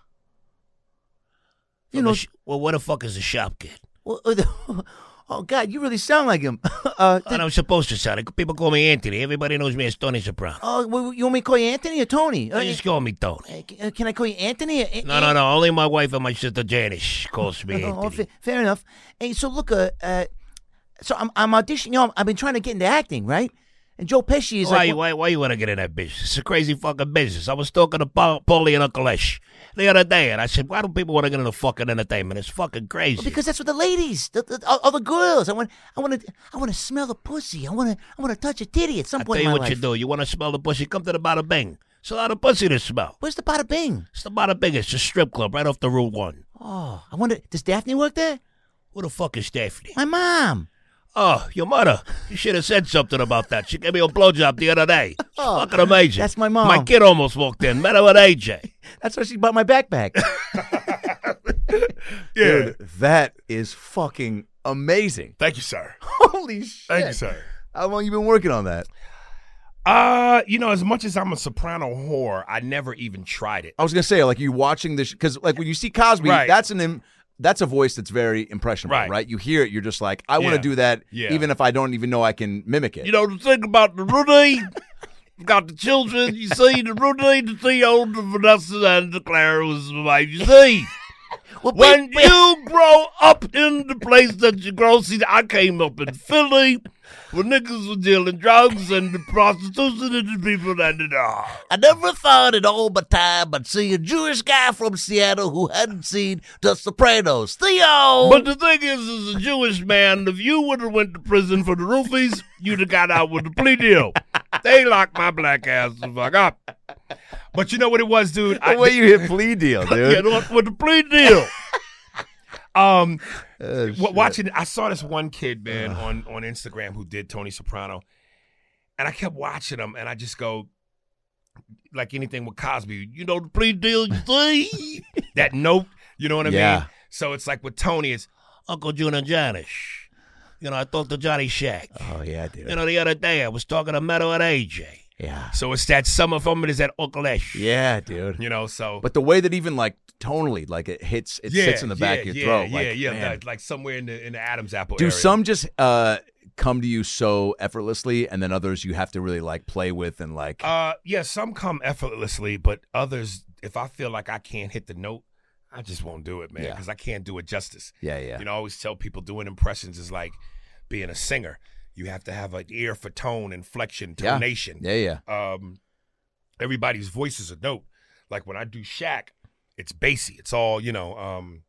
You From know. the sh- well, what the fuck is a shop kid? well, uh, the- oh God, you really sound like him. uh, And I'm supposed to sound. Like, people call me Anthony. Everybody knows me as Tony Soprano. oh, well, you want me to call you Anthony or Tony? Uh, They just call me Tony. uh, c- uh, can I call you Anthony? Uh, No, no, no. Only my wife and my sister Janice calls me Oh, Anthony. fa- fair enough. Hey, so look, uh, uh so I'm, I'm auditioning. You know, I've been trying to get into acting, right? And Joe Pesci is Why, like, you- why, why you want to get in that business? It's a crazy fucking business. I was talking to Paul, Paulie and Uncle Esh the other day, and I said, why do people want to get into fucking entertainment? It's fucking crazy. well, because that's what the ladies, the, the, all, all the girls. I want, I want to, I want to smell the pussy. I want to, I want to touch a titty at some I point tell you in my what life. you do. You want to smell the pussy? Come to the Bada Bing. It's a lot of pussy to smell. Where's the bada bing? It's the Bada Bing. It's a strip club right off the Route One. Oh, I wonder, does Daphne work there? Who the fuck is Daphne? My mom. Oh, your mother. You should have said something about that. She gave me a blowjob the other day. It's fucking amazing. that's my mom. My kid almost walked in. Met her with A J. That's why she bought my backpack. Yeah. Dude, that is fucking amazing. Thank you, sir. Holy shit. Thank you, sir. How long you been working on that? Uh, you know, as much as I'm a Soprano whore, I never even tried it. I was gonna say, like, you watching this because, like, when you see Cosby, Right. that's an im- that's a voice that's very impressionable, right? Right. You hear it, you're just like, I want to Yeah. do that, Yeah. even if I don't even know I can mimic it. You know the thing about the Rudy? You got the children, you see, the Rudy, the Theo, the Vanessa, and the Clara was the wife, you see. well, When wait, wait. you grow up in the place that you grow, see, I came up in Philly where niggas were dealing drugs and the prostitution and the people that did all. I never thought in all my time I'd see a Jewish guy from Seattle who hadn't seen The Sopranos. Theo! But the thing is, as a Jewish man, if you would have went to prison for the roofies, you'd have got out with a plea deal. They locked my black ass the fuck up. But you know what it was, dude? the way you hit plea deal, Get dude. off with the plea deal. um, Oh, w- shit. watching, I saw this one kid, man, on on Instagram who did Tony Soprano, and I kept watching him, and I just go, like anything with Cosby, you know the plea deal, you see that note, you know what I Yeah. mean? So it's like with Tony, it's Uncle June and Janice. You know, I talked to Johnny Shack. Oh yeah, dude. You know, the other day I was talking to Meadow and A J. Yeah, so it's that some of them it is that Uncle Esh, yeah, dude. you know. So But the way that even like tonally, like it hits, it yeah, sits in the back yeah, of your yeah, throat. yeah, like, yeah, man. like, like somewhere in the in the Adam's apple. Do area. some just uh come to you so effortlessly, and then others you have to really like play with and like? Uh, yeah, some come effortlessly, but others, if I feel like I can't hit the note, I just won't do it, man, Yeah. because I can't do it justice. yeah, yeah. You know, I always tell people doing impressions is like being a singer. You have to have an ear for tone, inflection, Yeah. tonation. yeah, yeah. Um, everybody's voice is a note. Like when I do Shaq, it's bassy. It's all, you know, um,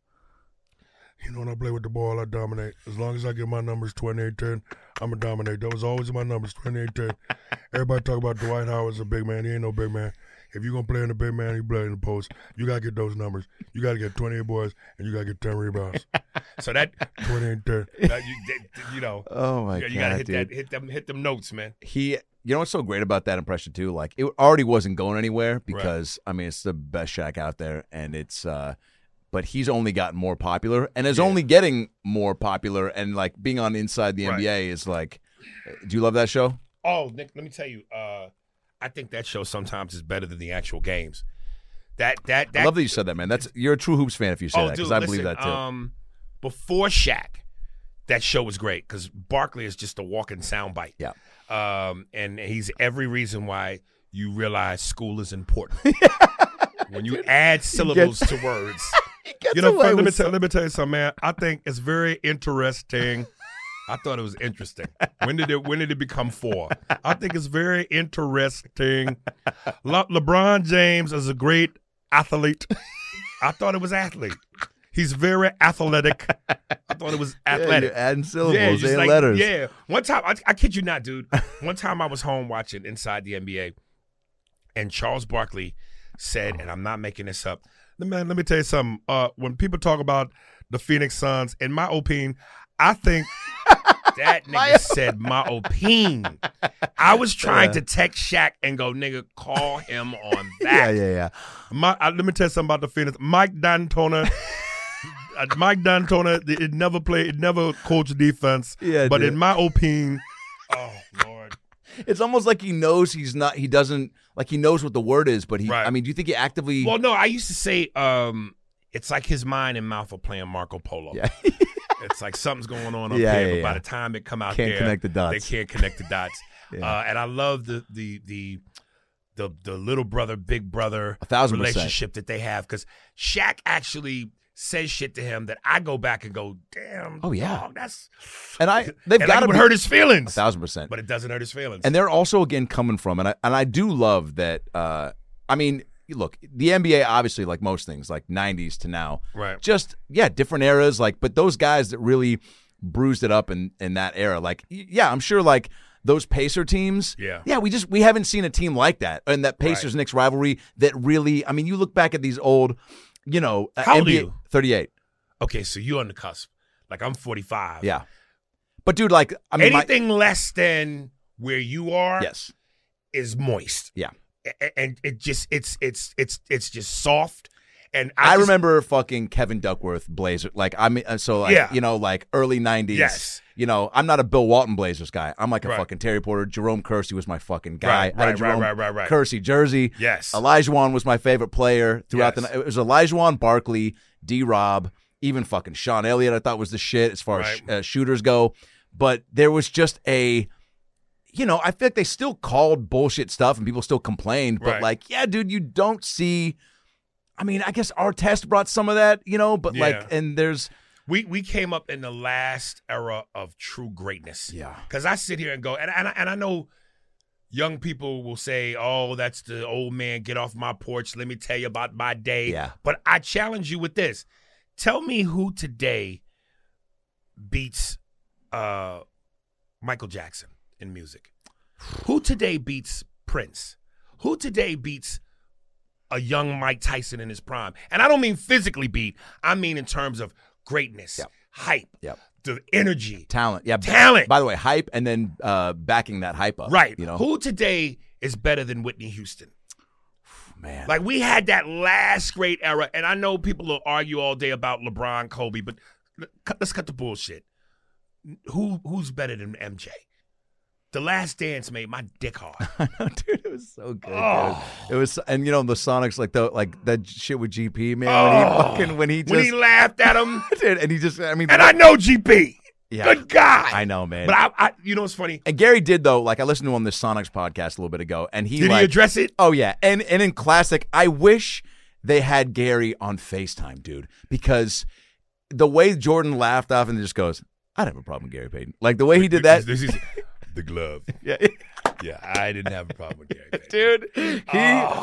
You know, when I play with the ball, I dominate. As long as I get my numbers twenty-eight ten, I'm going to dominate. That was always my numbers, twenty-eight ten. Everybody talk about Dwight Howard's a big man. He ain't no big man. If you're going to play in the big man, you play in the post. You got to get those numbers. You got to get twenty-eight boys, and you got to get ten rebounds. so that, twenty-eight ten. that you, that, you know, Oh my you, god, you gotta hit dude. that, hit them, hit them notes, man. He, you know what's so great about that impression too? Like it already wasn't going anywhere because I mean it's the best Shaq out there, and it's. uh But he's only gotten more popular, and is Yeah. only getting more popular. And like being on Inside the N B A is like. Do you love that show? Oh, Nick, let me tell you, uh, I think that show sometimes is better than the actual games. That that that. I love that you said that, man. That's you're a true hoops fan if you say oh, that because dude, I believe listen, that too. Um, before Shaq, that show was great because Barkley is just a walking soundbite. Yeah. Um, and he's every reason why you realize school is important. When you add syllables to words. You know, let me, tell, let me tell you something, man. I think it's very interesting. I thought it was interesting. When did it? When did it become four? I think it's very interesting. Le- LeBron James is a great athlete. I thought it was athlete. He's very athletic. I thought it was Yeah, athletic. you're adding syllables Yeah, just and like- letters. Yeah. One time, I, I kid you not, dude. One time I was home watching Inside the N B A, and Charles Barkley said, and I'm not making this up, Man, let me tell you something. Uh, when people talk about the Phoenix Suns, in my opinion, I think That nigga said my opine. I was trying to text Shaq and go, nigga, call him on Yeah, that. yeah, yeah. My, uh, let me tell you something about the Phoenix. Mike D'Antona. uh, Mike D'Antona, it it never played, it never coached defense. Yeah, but dude. in my opinion, oh, Lord. It's almost like he knows he's not. He doesn't like he knows what the word is, but he. Right. I mean, do you think he actively? Well, no, I used to say um, it's like his mind and mouth are playing Marco Polo. yeah. It's like something's going on up Yeah, here, yeah, but by yeah. the time it come out Can't there, connect the dots. they can't connect the dots. Yeah. uh, and I love the the the the the little brother, big brother A thousand percent. relationship that they have, because Shaq actually says shit to him that I go back and go, damn. Oh, yeah. dog, that's and I they've and got like to it would hurt his a feelings, thousand percent. but it doesn't hurt his feelings. And they're also again coming from, and I and I do love that. Uh, I mean, look, the N B A obviously, like most things, like nineties to now, Right. Just yeah, different eras. Like, but those guys that really bruised it up in in that era, like y- yeah, I'm sure like those Pacer teams. Yeah. yeah, we just we haven't seen a team like that, and that Pacers Knicks rivalry that really. I mean, you look back at these old, you know, uh, How old are N B A you? thirty-eight. Okay, so you're on the cusp. Like I'm forty-five. Yeah, but dude, like I mean, my- anything less than where you are, yes, is moist. yeah. A- and it just it's it's it's it's just soft. And I, I, just, remember fucking Kevin Duckworth Blazer. Like I mean, uh, so like Yeah. you know, like early nineties. Yes. You know, I'm not a Bill Walton Blazers guy. I'm like a Right. fucking Terry Porter. Jerome Kersey was my fucking guy. Right, I had a right, right, Jerome right, right, right. Kersey jersey. Yes. Elijah was my favorite player throughout Yes. the night. It was Elijah Barkley, D. Rob, even fucking Sean Elliott. I thought was the shit as far Right. as uh, shooters go. But there was just a. You know, I feel like they still called bullshit stuff and people still complained. But Right. like, yeah, dude, you don't see. I mean, I guess our test brought some of that, you know, but like, Yeah. and there's. we we came up in the last era of true greatness. Yeah. Because I sit here and go, and and I, and I know young people will say, "Oh, that's the old man. Get off my porch. Let me tell you about my day." Yeah. But I challenge you with this: tell me who today beats uh, Michael Jackson in music. Who today beats Prince? Who today beats a young Mike Tyson in his prime? And I don't mean physically beat. I mean in terms of greatness, Yep. hype, Yep. the energy. Talent, yeah, Talent. By the way, hype, and then uh, backing that hype up, Right. You know, Who today is better than Whitney Houston? man, Like, we had that last great era, and I know people will argue all day about LeBron, Kobe, but cut- let's cut the bullshit. Who Who's better than M J? The Last Dance made my dick hard. dude, it was so good. Oh. Dude. It was, and you know the Sonics, like the like that shit with G P, man. Oh. When he fucking when he just when he laughed at him, dude, and he just, I mean, and I know G P. Yeah. Good guy. I know, man. But I, I, you know what's funny? And Gary did though. Like I listened to him on this Sonics podcast a little bit ago, and he Did like, he address it? Oh yeah, and and in classic, I wish they had Gary on FaceTime, dude, because the way Jordan laughed off and just goes, "I'd have a problem with Gary Payton." Like the way he did that, This is the glove. yeah, Yeah, I didn't have a problem with Gary Payton. dude. He,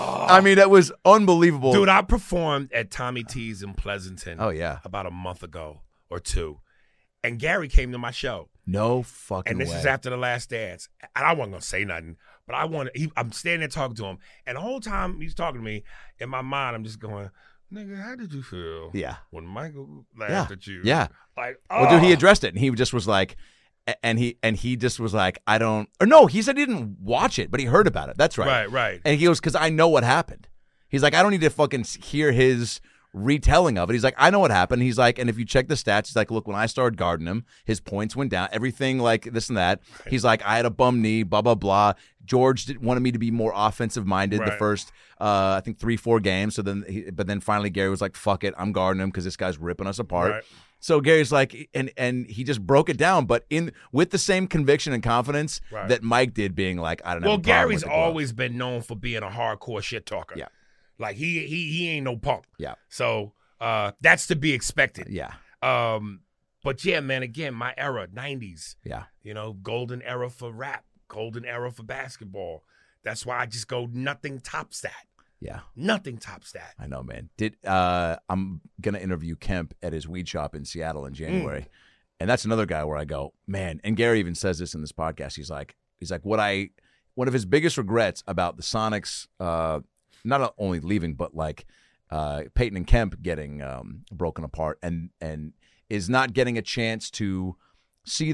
I mean, that was unbelievable, Dude, I performed at Tommy T's in Pleasanton. Oh, yeah. about a month ago or two, and Gary came to my show. No fucking And this way. is after the Last Dance. And I wasn't gonna say nothing, but I wanted. He, I'm standing there talking to him, and the whole time he's talking to me, in my mind, I'm just going, "Nigga, how did you feel? Yeah. when Michael laughed Yeah. at you? Yeah. like, Well, dude, he oh. addressed it, and he just was like, and he and he just was like, I don't, or no, he said he didn't watch it, but he heard about it. That's right, Right, right. And he goes, because I know what happened. He's like, I don't need to fucking hear his retelling of it. He's like, I know what happened. He's like, and if you check the stats, he's like, look, when I started guarding him, his points went down, everything like this and that. He's like, I had a bum knee, blah blah blah. George did, wanted me to be more offensive minded the Right. first, uh, I think three four games. So then, he, but then finally Gary was like, fuck it, I'm guarding him because this guy's ripping us apart. Right. So Gary's like, and and he just broke it down, but in with the same conviction and confidence Right. that Mike did, being like, I don't know. Well, Gary's always been known for being a hardcore shit talker. Yeah. like he he he ain't no punk. Yeah. So uh, that's to be expected. Yeah, Um, but yeah, man, again, my era, nineties, yeah. you know, golden era for rap, golden era for basketball. That's why I just go, nothing tops that. Yeah, Nothing tops that. I know, man. Did uh, I'm gonna interview Kemp at his weed shop in Seattle in January, and that's another guy where I go, man. And Gary even says this in this podcast. He's like, he's like, what I, one of his biggest regrets about the Sonics, uh, not only leaving, but like uh, Peyton and Kemp getting um, broken apart, and and is not getting a chance to see the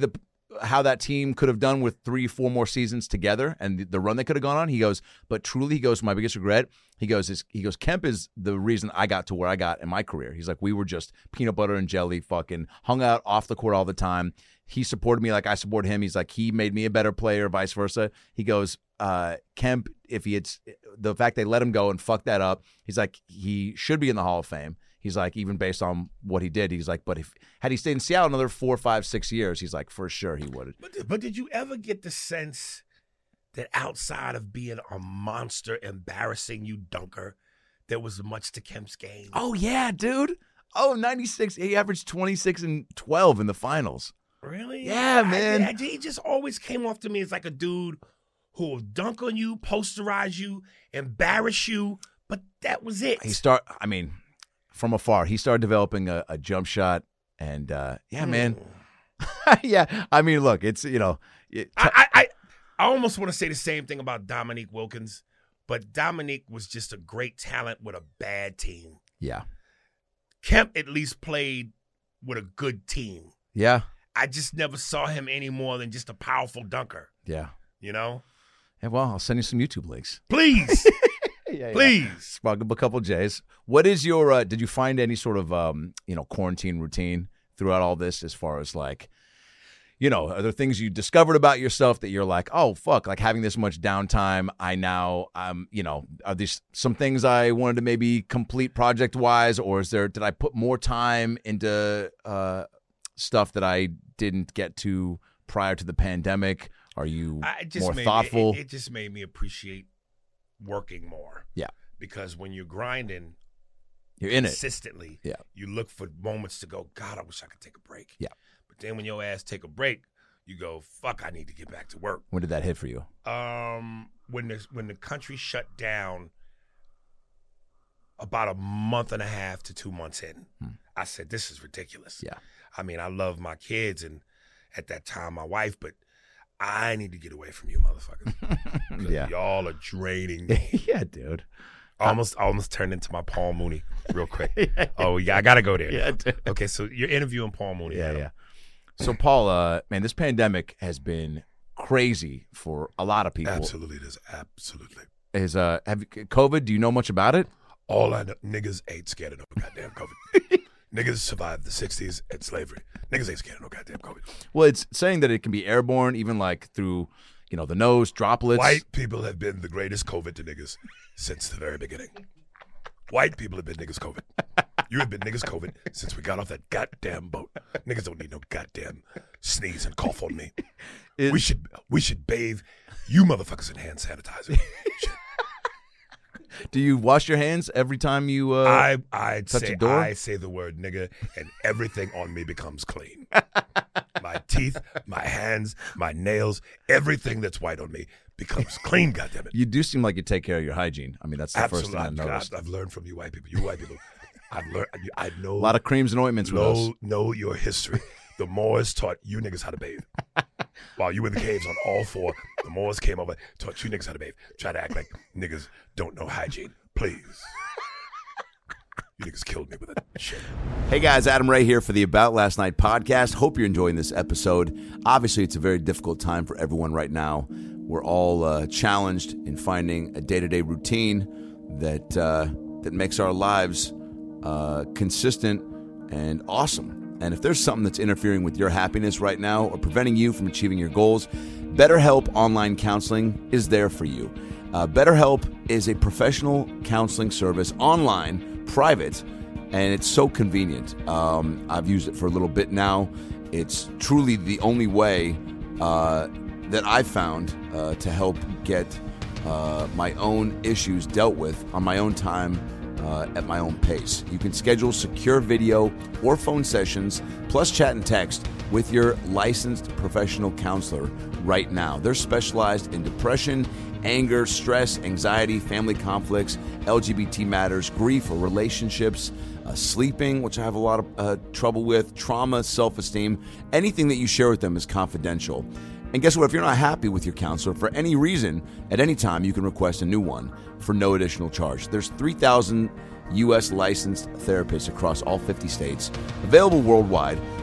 how that team could have done with three, four more seasons together and the, the run they could have gone on. He goes, but truly, he goes, my biggest regret, he goes, is he goes, Kemp is the reason I got to where I got in my career. He's like, we were just peanut butter and jelly, fucking hung out off the court all the time. He supported me like I supported him. He's like, he made me a better player, vice versa. He goes, uh, Kemp, if he had, the fact they let him go and fucked that up, he's like, he should be in the Hall of Fame. He's like, even based on what he did, he's like, but if had he stayed in Seattle another four, five, six years, he's like, for sure he would. But, but did you ever get the sense that outside of being a monster, embarrassing you dunker, there was much to Kemp's game? Oh, yeah, dude. Oh, ninety-six. He averaged twenty-six and twelve in the finals. Really? Yeah, man. I, I, he just always came off to me as like a dude who will dunk on you, posterize you, embarrass you, but that was it. He start. I mean, from afar, he started developing a, a jump shot, and uh, yeah, mm. man. yeah, I mean, look, it's you know, it, I, I, I I almost want to say the same thing about Dominique Wilkins, but Dominique was just a great talent with a bad team. Yeah, Kemp at least played with a good team. Yeah. I just never saw him any more than just a powerful dunker. Yeah. You know? Yeah, well, I'll send you some YouTube links. Please. yeah, Please. Yeah. Smug up a couple J's. What is your, uh, did you find any sort of, um, you know, quarantine routine throughout all this as far as like, you know, are there things you discovered about yourself that you're like, oh, fuck, like having this much downtime, I now, um, you know, are these some things I wanted to maybe complete project-wise, or is there, did I put more time into uh, stuff that I didn't get to prior to the pandemic? Are you I just more made, thoughtful? It, it just made me appreciate working more. Yeah. Because when you're grinding you're in consistently, it. Yeah. you look for moments to go, God, I wish I could take a break. Yeah. But then when your ass take a break, you go, fuck, I need to get back to work. When did that hit for you? Um, when the, when the country shut down about a month and a half to two months in, hmm. I said, this is ridiculous. Yeah. I mean, I love my kids and at that time my wife, but I need to get away from you motherfuckers. yeah. Y'all are draining me. yeah, dude. I almost, I almost turned into my Paul Mooney real quick. yeah. Oh, yeah, I got to go there. Yeah, dude. Okay, so you're interviewing Paul Mooney. Yeah, Adam. yeah. So, Paul, uh, man, this pandemic has been crazy for a lot of people. Absolutely, it is. Absolutely. Is uh, have COVID? Do you know much about it? All I know, niggas ain't scared of no goddamn COVID. Niggas survived the sixties and slavery. Niggas ain't scared of no goddamn COVID. Well, it's saying that it can be airborne, even like through, you know, the nose, droplets. White people have been the greatest COVID to niggas since the very beginning. White people have been niggas COVID. You have been niggas COVID since we got off that goddamn boat. Niggas don't need no goddamn sneeze and cough on me. It, we should we should bathe you motherfuckers in hand sanitizer. Do you wash your hands every time you uh, I I touch say a door? I say the word nigga and everything on me becomes clean. My teeth, my hands, my nails, everything that's white on me becomes clean, goddammit. You do seem like you take care of your hygiene. I mean, that's the Absolutely. first thing I noticed. I've, I've learned from you white people. You white people. I've learned. I know a lot of creams and ointments with us. Know, know your history. The Moors taught you niggas how to bathe. While you were in the caves on all four, the Moors came over, taught you niggas how to bathe. Try to act like niggas don't know hygiene. Please. You niggas killed me with that shit. Hey guys, Adam Ray here for the About Last Night podcast. Hope you're enjoying this episode. Obviously, it's a very difficult time for everyone right now. We're all uh, challenged in finding a day-to-day routine that uh, that makes our lives uh, consistent and awesome. And if there's something that's interfering with your happiness right now or preventing you from achieving your goals, BetterHelp Online Counseling is there for you. Uh, BetterHelp is a professional counseling service online, private, and it's so convenient. Um, I've used it for a little bit now. It's truly the only way uh, that I've found uh, to help get uh, my own issues dealt with on my own time uh, at my own pace. You can schedule secure video or phone sessions, plus chat and text with your licensed professional counselor right now. They're specialized in depression, anger, stress, anxiety, family conflicts, L G B T matters, grief or relationships, uh, sleeping, which I have a lot of uh, trouble with, trauma, self-esteem. Anything that you share with them is confidential. And guess what? If you're not happy with your counselor for any reason, at any time, you can request a new one for no additional charge. There's three thousand U S licensed therapists across all fifty states, available worldwide.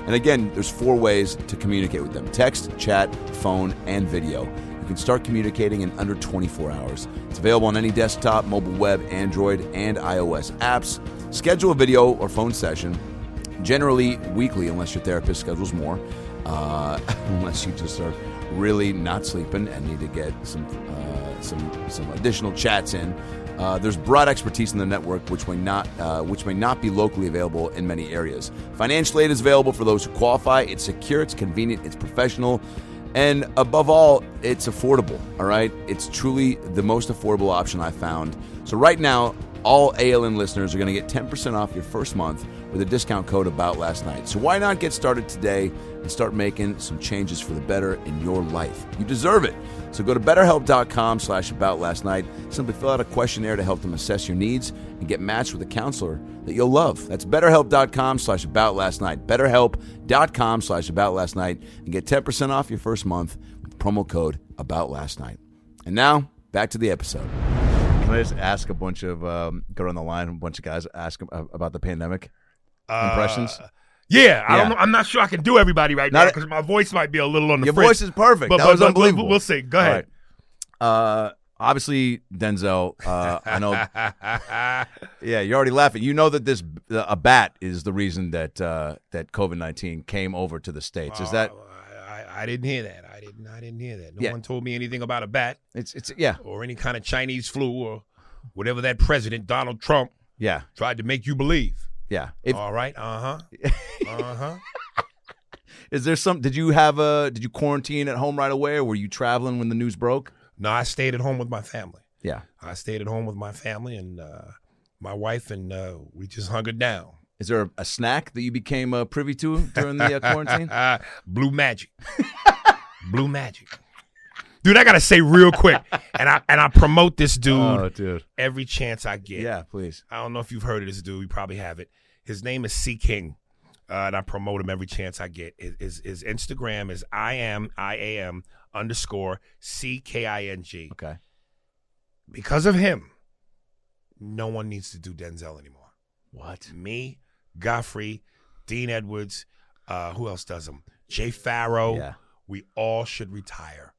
And again, there's four ways to communicate with them: text, chat, phone, and video. You can start communicating in under twenty-four hours. It's available on any desktop, mobile web, Android, and iOS apps. Schedule a video or phone session, generally weekly unless your therapist schedules more, uh, unless you just are really not sleeping and need to get some uh, some some additional chats in. Uh, there's broad expertise in the network, which may not uh, which may not be locally available in many areas. Financial aid is available for those who qualify. It's secure, it's convenient, it's professional, and above all, it's affordable. All right, it's truly the most affordable option I found. So right now, all A L N listeners are going to get ten percent off your first month with a discount code About Last Night. So why not get started today and start making some changes for the better in your life? You deserve it. So go to betterhelp.com slash about last night. Simply fill out a questionnaire to help them assess your needs and get matched with a counselor that you'll love. That's betterhelp.com slash about last night. Betterhelp.com slash about last night and get ten percent off your first month with promo code About Last Night. And now, back to the episode. Can I just ask a bunch of, um, go on the line, a bunch of guys ask about the pandemic impressions? Uh, yeah, I Yeah. don't know. I'm not sure I can do everybody right Not now a- because my voice might be a little on the Your fritz. voice is perfect. But, that but, was but unbelievable. We'll see. Go ahead. All right. Uh, obviously, Denzel, uh, I know. Yeah, you're already laughing. You know that this a bat is the reason that uh, that COVID nineteen came over to the States. Is that? Uh, I, I didn't hear that. I didn't. I didn't hear that. No Yeah. one told me anything about a bat It's it's yeah or any kind of Chinese flu or whatever that president Donald Trump yeah tried to make you believe. yeah. If, All right. Uh huh. Uh huh. is there some? Did you have a? Did you quarantine at home right away, or were you traveling when the news broke? No, I stayed at home with my family. Yeah. I stayed at home with my family and uh, my wife, and uh, we just hungered down. Is there a snack that you became uh, privy to during the uh, quarantine? Blue Magic. Blue Magic. Dude, I gotta say real quick, and I and I promote this dude Oh, dude. every chance I get. Yeah, please. I don't know if you've heard of this dude. You probably haven't. His name is C King, uh, and I promote him every chance I get. His, his, his Instagram is I am I A M underscore C K I N G. Okay. Because of him, no one needs to do Denzel anymore. What? Me, Godfrey, Dean Edwards, uh, who else does them? Jay Farrow. Yeah. We all should retire.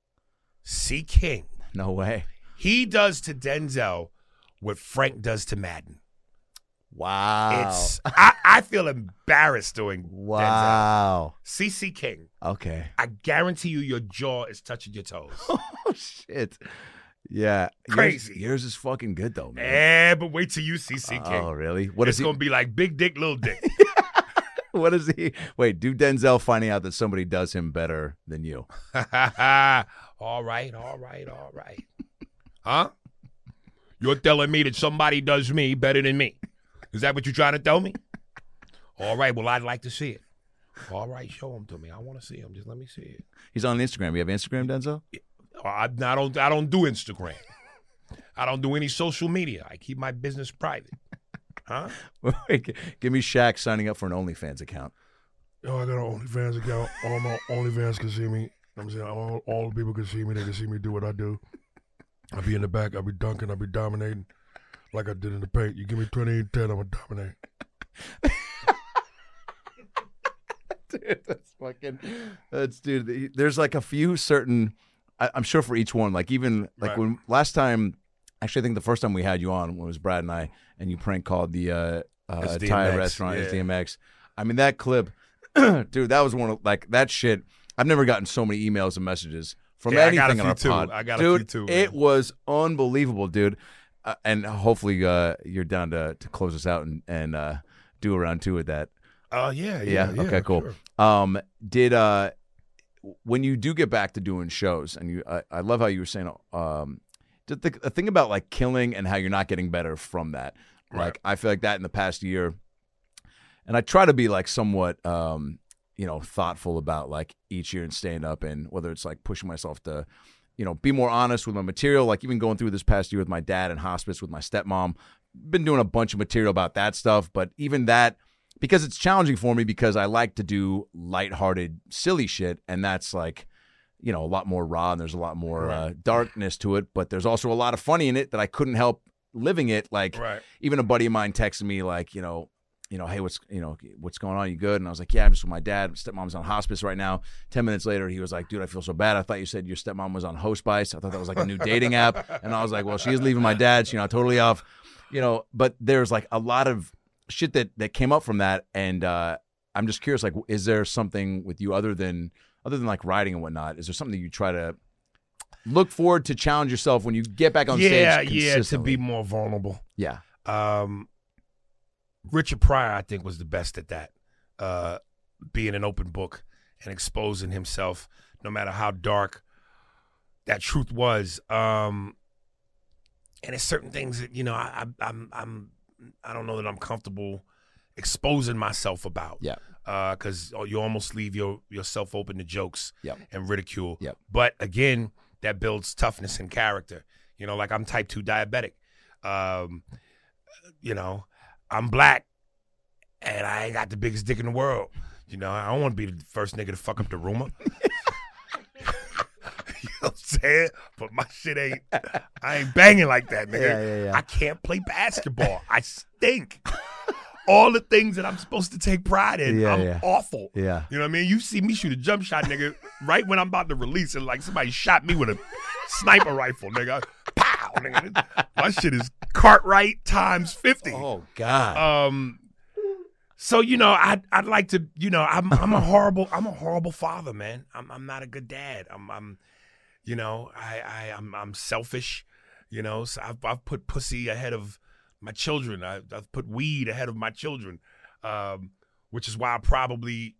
C King. No way. He does to Denzel what Frank does to Madden. Wow. It's I, I feel embarrassed doing Denzel. wow. C C King. Okay. I guarantee you your jaw is touching your toes. Oh shit. Yeah. Crazy. Yours, yours is fucking good though, man. Eh, but wait till you see C King. Oh really? What it's is he? gonna be like big dick, little dick. What is he? Wait, do Denzel finding out that somebody does him better than you? all right, all right, all right. Huh? You're telling me that somebody does me better than me. Is that what you're trying to tell me? All right, well, I'd like to see it. All right, show him to me. I want to see him. Just let me see it. He's on Instagram. You have Instagram, Denzel? I, I don't I don't do Instagram. I don't do any social media. I keep my business private. Huh? Wait, give me Shaq signing up for an OnlyFans account. Yo, I got an OnlyFans account. All my OnlyFans can see me. You know what I'm saying all, all the people can see me. They can see me do what I do. I'll be in the back. I'll be dunking. I'll be dominating like I did in the paint. You give me twenty-eight ten, I'm going to dominate. Dude, that's fucking. That's dude. There's like a few certain. I, I'm sure for each one. Like even like Right. when last time, actually, I think the first time we had you on was Brad and I, and you prank called the uh, uh, S D M X, Thai restaurant yeah. S D M X. I mean that clip, dude. That was one of like that shit. I've never gotten so many emails and messages from Yeah, I got a anything on few our too. pod. I got a dude, few too, it man. was unbelievable, dude. Uh, and hopefully uh, you're down to to close us out and and uh, do a round two with that. Oh, uh, yeah, yeah, Yeah. Okay. Cool. sure. Um, did uh, when you do get back to doing shows, and you, I, I love how you were saying, um, the, the thing about like killing and how you're not getting better from that. Right. Like I feel like that in the past year, and I try to be like somewhat, um, you know, thoughtful about like each year in stand up, and whether it's like pushing myself to, you know, be more honest with my material. Like even going through this past year with my dad in hospice with my stepmom, been doing a bunch of material about that stuff, but even that. Because it's challenging for me because I like to do lighthearted, silly shit, and that's like, you know, a lot more raw and there's a lot more uh, darkness to it, but there's also a lot of funny in it that I couldn't help living it. Like, Right. even a buddy of mine texted me, like, you know, you know, hey, what's you know, what's going on? You good? And I was like, yeah, I'm just with my dad. Stepmom's on hospice right now. Ten minutes later, he was like, dude, I feel so bad. I thought you said your stepmom was on Hospice. I thought that was like a new dating app. And I was like, well, she's leaving my dad. She's not totally off, you know. But there's like a lot of shit that that came up from that, and uh, I'm just curious, like, is there something with you other than other than like writing and whatnot? Is there something that you try to look forward to challenge yourself when you get back on yeah, stage? Yeah, yeah, to be more vulnerable. Yeah. Um, Richard Pryor, I think, was the best at that, uh, being an open book and exposing himself, no matter how dark that truth was. Um, and it's certain things that, you know, I, I, I'm, I'm, I don't know that I'm comfortable exposing myself about. Yeah. Because uh, you almost leave your yourself open to jokes Yep. and ridicule. Yep. But again, that builds toughness and character. You know, like I'm type two diabetic. Um, you know, I'm black, and I ain't got the biggest dick in the world. You know, I don't want to be the first nigga to fuck up the rumor. You know what I'm saying? But my shit ain't, I ain't banging like that, nigga. Yeah, yeah, yeah. I can't play basketball. I stink. All the things that I'm supposed to take pride in, Yeah, I'm yeah. awful. Yeah. You know what I mean? You see me shoot a jump shot, nigga, right when I'm about to release it, like somebody shot me with a sniper rifle, nigga. Pow, nigga. My shit is Cartwright times fifty. Oh God. Um, so you know, I'd I'd like to, you know, I'm I'm a horrible I'm a horrible father, man. I'm I'm not a good dad. I'm I'm, you know, I I I'm I'm selfish, you know. So I've I've put pussy ahead of my children. I, I've put weed ahead of my children, um, which is why I probably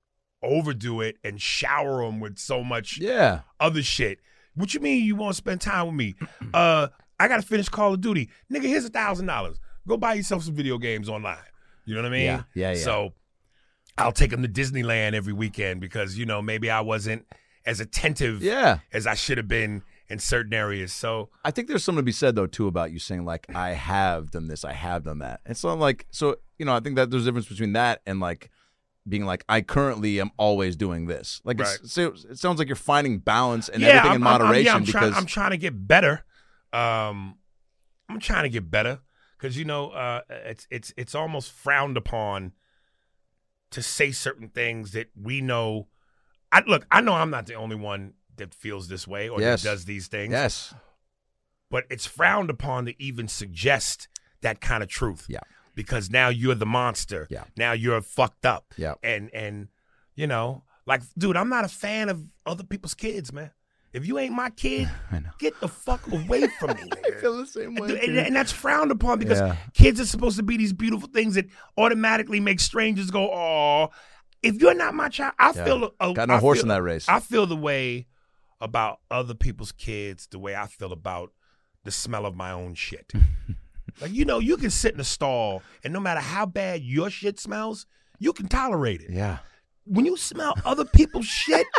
overdo it and shower them with so much yeah. other shit. What you mean you want to spend time with me? Uh, I got to finish Call of Duty. Nigga, here's a thousand dollars. Go buy yourself some video games online. You know what I mean? Yeah, yeah, yeah. So I'll take them to Disneyland every weekend because, you know, maybe I wasn't as attentive Yeah. as I should have been in certain areas. So I think there's something to be said though too about you saying like I have done this, I have done that. It's not like so you know I think that there's a difference between that and like being like I currently am always doing this. Like Right. it's, so it sounds like you're finding balance and yeah, everything I'm, in I'm- I'm- moderation yeah, I'm because trying, I'm trying to get better. Um, I'm trying to get better because you know uh, it's it's it's almost frowned upon to say certain things that we know. I look, I know I'm not the only one that feels this way or Yes. that does these things. yes, But it's frowned upon to even suggest that kind of truth. Yeah. Because now you're the monster. Yeah. Now you're fucked up. Yeah. And and you know, like, dude, I'm not a fan of other people's kids, man. If you ain't my kid, I know. get the fuck away from me. nigga. feel the same And, and- and that's frowned upon because Yeah. kids are supposed to be these beautiful things that automatically make strangers go, "Oh, if you're not my child," I Yeah. feel a, Got no I horse feel- in that race. I feel the way about other people's kids the way I feel about the smell of my own shit. Like, you know, you can sit in a stall and no matter how bad your shit smells, you can tolerate it. yeah. When you smell other people's shit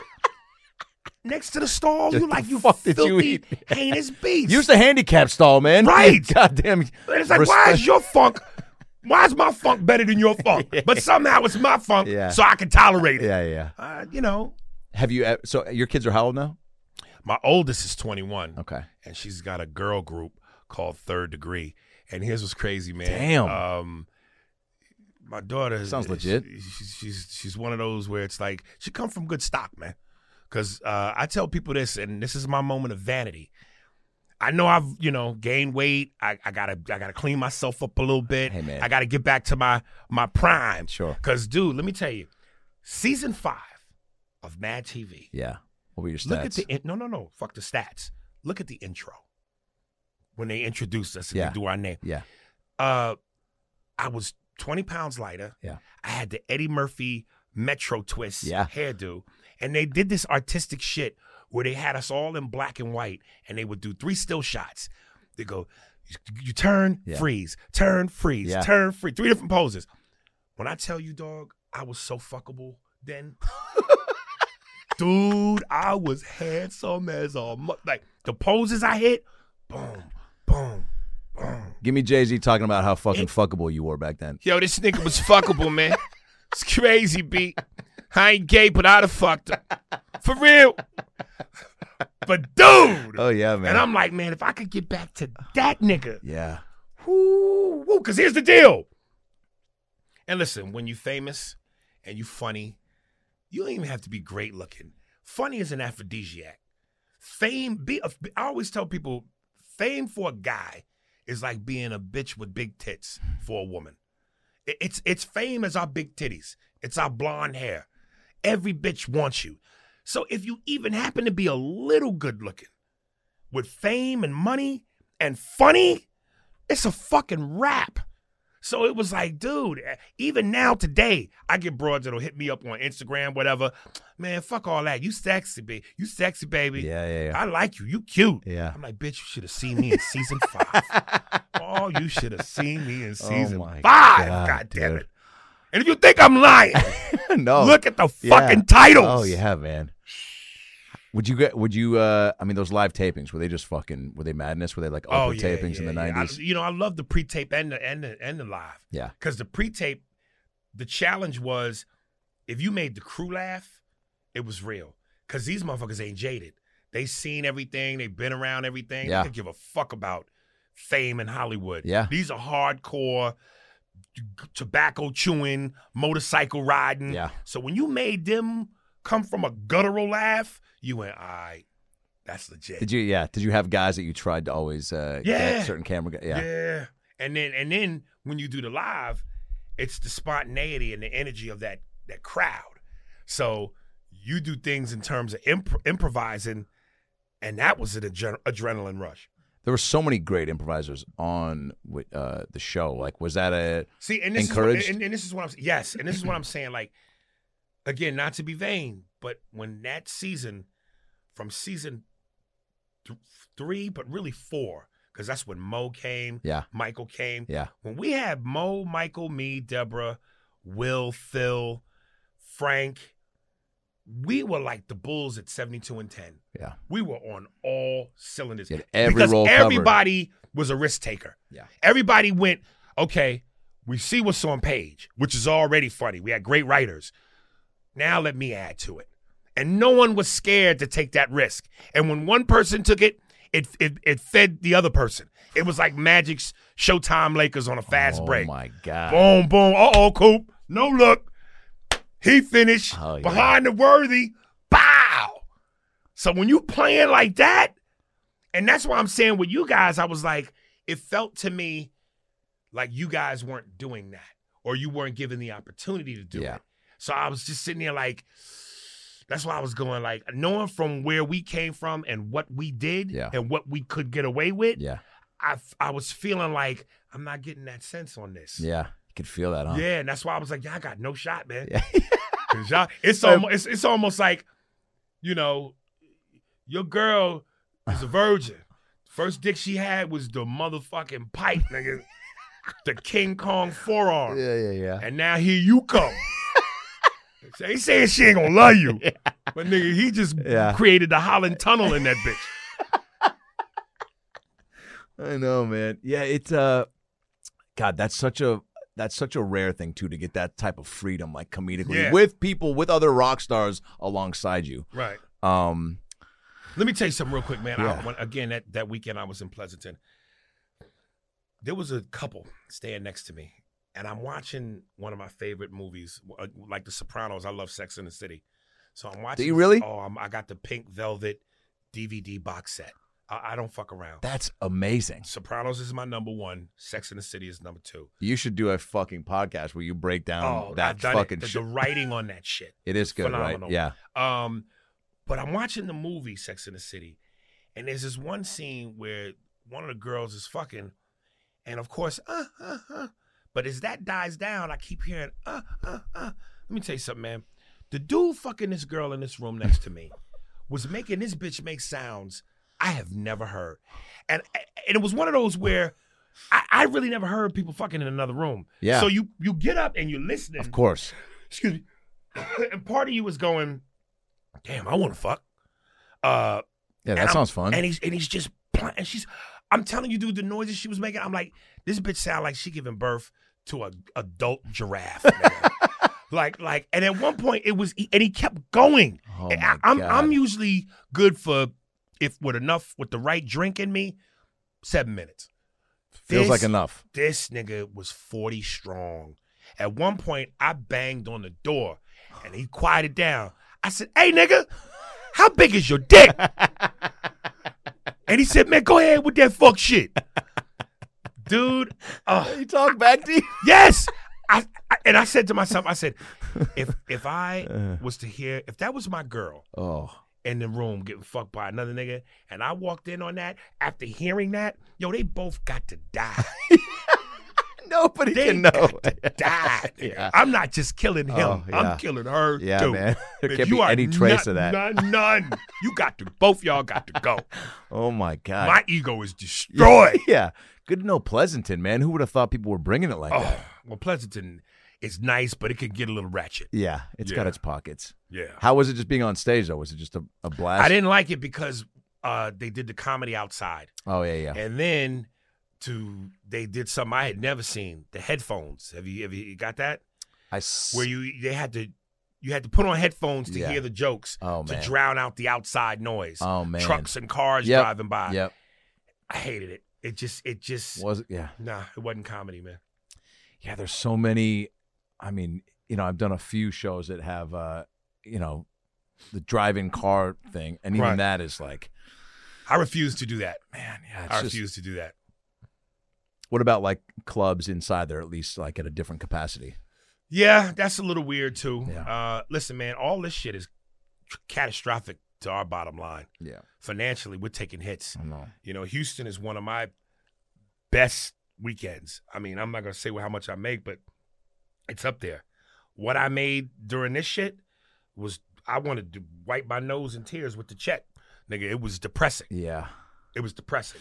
next to the stall, you like you fuck did you filthy, eat? heinous beast. Use the handicap stall, man. Right. Goddamn. And it's like, why is your funk, why is my funk better than your funk? Yeah. But somehow it's my funk, Yeah. so I can tolerate it. Yeah, yeah. Uh, you know, Have you? ev- So your kids are how old now? my oldest is twenty-one. Okay. And she's got a girl group called Third Degree. And here's what's crazy, man. Damn. Um, my daughter Sounds legit. she- she's she's she's one of those where it's like she come from good stock, man. Because uh, I tell people this, and this is my moment of vanity. I know I've you know gained weight. I, I gotta I gotta clean myself up a little bit. Hey, man. I gotta get back to my my prime. Sure. Because dude, let me tell you, season five of Mad T V. Yeah. What were your stats? Look at the in- no, no, no. Fuck the stats. Look at the intro when they introduced us and Yeah. they do our name. Yeah. Uh, I was twenty pounds lighter. Yeah. I had the Eddie Murphy Metro twist Yeah. hairdo, and they did this artistic shit where they had us all in black and white, and they would do three still shots. They go, you, you turn, Yeah. freeze, turn, freeze, Yeah. turn, freeze, three different poses. When I tell you, dog, I was so fuckable then. Dude, I was handsome as a mu- like the poses I hit, boom, boom, boom. Give me Jay-Z talking about how fucking It- fuckable you were back then. Yo, this nigga was fuckable, man. It's crazy, B. I ain't gay, but I'd have fucked him. For real. But dude. Oh yeah, man. And I'm like, man, if I could get back to that nigga. yeah. Whoo, whoo, because here's the deal. And listen, when you famous and you funny, you don't even have to be great looking. Funny is an aphrodisiac. Fame, be. I always tell people, fame for a guy is like being a bitch with big tits for a woman. It's it's fame as our big titties. It's our blonde hair. Every bitch wants you. So if you even happen to be a little good looking, with fame and money and funny, it's a fucking rap. So it was like, dude, even now today, I get broads that'll hit me up on Instagram, whatever. Man, fuck all that. You sexy, baby. You sexy, baby. Yeah, yeah, yeah. I like you. You cute. Yeah. I'm like, bitch, you should have seen me in season five. Oh, you should have seen me in season Oh my five. God, God damn dude. it. And if you think I'm lying, no. look at the Yeah. fucking titles. Oh yeah, man. Would you get? Would you? uh I mean, those live tapings, were they just fucking? Were they madness? Were they like Oh, Oprah yeah, tapings yeah, in the yeah. nineties? I, you know, I love the pre-tape and the and the and the live. Yeah. Because the pre-tape, the challenge was, if you made the crew laugh, it was real. Because these motherfuckers ain't jaded. They seen everything. They've been around everything. Yeah. They don't give a fuck about fame in Hollywood. Yeah. These are hardcore, tobacco chewing, motorcycle riding. Yeah. So when you made them come from a guttural laugh, you went, all right, that's legit. Did you? Yeah. Did you have guys that you tried to always uh, Yeah. get certain camera? Guys? Yeah. Yeah. And then and then when you do the live, it's the spontaneity and the energy of that that crowd. So you do things in terms of imp- improvising, and that was an adre- adrenaline rush. There were so many great improvisers on uh, the show. Like, was that a See, and this encouraged? Is what, and, and this is what I'm yes, and this is what I'm saying. Like, again, not to be vain, but when that season, from season th- three, but really four, because that's when Mo came, Yeah. Michael came. Yeah. When we had Mo, Michael, me, Deborah, Will, Phil, Frank, we were like the Bulls at seventy-two and ten. Yeah. We were on all cylinders. You had every because role covered. everybody was a risk taker. Yeah. Everybody went, okay, we see what's on page, which is already funny. We had great writers. Now let me add to it. And no one was scared to take that risk. And when one person took it, it it, it fed the other person. It was like Magic's Showtime Lakers on a fast oh break. my God. Boom, boom. Uh-oh, Coop. No look. He finished Oh, yeah. behind the worthy. Bow. So when you playing like that, and that's why I'm saying with you guys, I was like, it felt to me like you guys weren't doing that, or you weren't given the opportunity to do Yeah. it. So I was just sitting there like, that's why I was going like, knowing from where we came from and what we did Yeah. and what we could get away with, Yeah. I, I was feeling like I'm not getting that sense on this. Yeah. You could feel that, huh? Yeah, and that's why I was like, y'all got no shot, man. Yeah. 'Cause y'all, it's almost, it's, it's almost like, you know, your girl is a virgin. First dick she had was the motherfucking pipe, nigga. The King Kong forearm. Yeah, yeah, yeah. And now here you come. So they saying she ain't gonna love you. But nigga, he just Yeah. created the Holland Tunnel in that bitch. I know, man. Yeah, it's uh, God, that's such a that's such a rare thing too, to get that type of freedom, like comedically, Yeah. with people, with other rock stars alongside you. Right. Um, Let me tell you something real quick, man. Yeah. I, when, again, that, that weekend I was in Pleasanton. There was a couple staying next to me, and I'm watching one of my favorite movies, uh, like The Sopranos. I love Sex and the City. So I'm watching. you really? Oh, I'm, I got the pink velvet D V D box set. I, I don't fuck around. that's amazing. Sopranos is my number one. Sex and the City is number two. You should do a fucking podcast where you break down Oh, Um, that I've done fucking it. The, shit. the writing on that shit. It is good, phenomenal. right? Yeah. Um, but I'm watching the movie Sex and the City, and there's this one scene where one of the girls is fucking, and of course, uh, uh, uh. But as that dies down, I keep hearing, uh, uh, uh. Let me tell you something, man. The dude fucking this girl in this room next to me was making this bitch make sounds I have never heard. And and it was one of those where I, I really never heard people fucking in another room. Yeah. So you you get up and you're listening. Of course. Excuse me. And part of you was going, damn, I want to fuck. Uh, Yeah, and that I'm- sounds fun. And he's and he's just playing. And she's, I'm telling you, dude, the noises she was making. I'm like, this bitch sound like she giving birth to a adult giraffe. nigga. like like, and at one point it was, and he kept going. Oh And my I, I'm God. I'm usually good for, if with enough with the right drink in me, seven minutes. Feels This- like enough. This nigga was forty strong. At one point, I banged on the door, and he quieted down. I said, hey, nigga, how big is your dick? And he said, man, go ahead with that fuck shit. Dude. Uh, He talked back to you? yes. I, I And I said to myself, I said, if if I was to hear, if that was my girl Oh. in the room getting fucked by another nigga, and I walked in on that, after hearing that, yo, they both got to die. Nobody They can know. got to die. nigga. Yeah. I'm not just killing him. Oh, yeah. I'm killing her, Yeah, too. man. There And can't you be are any trace none- of that. None, none. You got to, both y'all got to go. Oh, my God. My ego is destroyed. Yeah. Good to know Pleasanton, man. Who would have thought people were bringing it like Oh, that? well, Pleasanton is nice, but it can get a little ratchet. Yeah. It's got Yeah. its pockets. Yeah. How was it just being on stage, though? Was it just a, a blast? I didn't like it because uh, they did the comedy outside. Oh, yeah, yeah. And then to they did something I had never seen. The headphones. Have you have you got that? I s- Where you they had to you had to put on headphones to Yeah. hear the jokes Oh, to man. drown out the outside noise. Oh, man. Trucks and cars Yep. driving by. Yep. I hated it. It just it just Was it? Yeah. nah, it wasn't comedy, man. Yeah, there's so many. I mean, you know, I've done a few shows that have, uh, you know, the drive-in car thing, and even Right. that is like, I refuse to do that. man, yeah. It's I just, refuse to do that. what about like clubs inside there, at least like at a different capacity? Yeah, that's a little weird too. Yeah. Uh, listen, man, all this shit is catastrophic to our bottom line. Yeah, Financially, we're taking hits. I know. You know, Houston is one of my best weekends. I mean, I'm not gonna say how much I make, but it's up there. What I made during this shit was I wanted to wipe my nose in tears with the check, nigga. It was depressing. Yeah. It was depressing.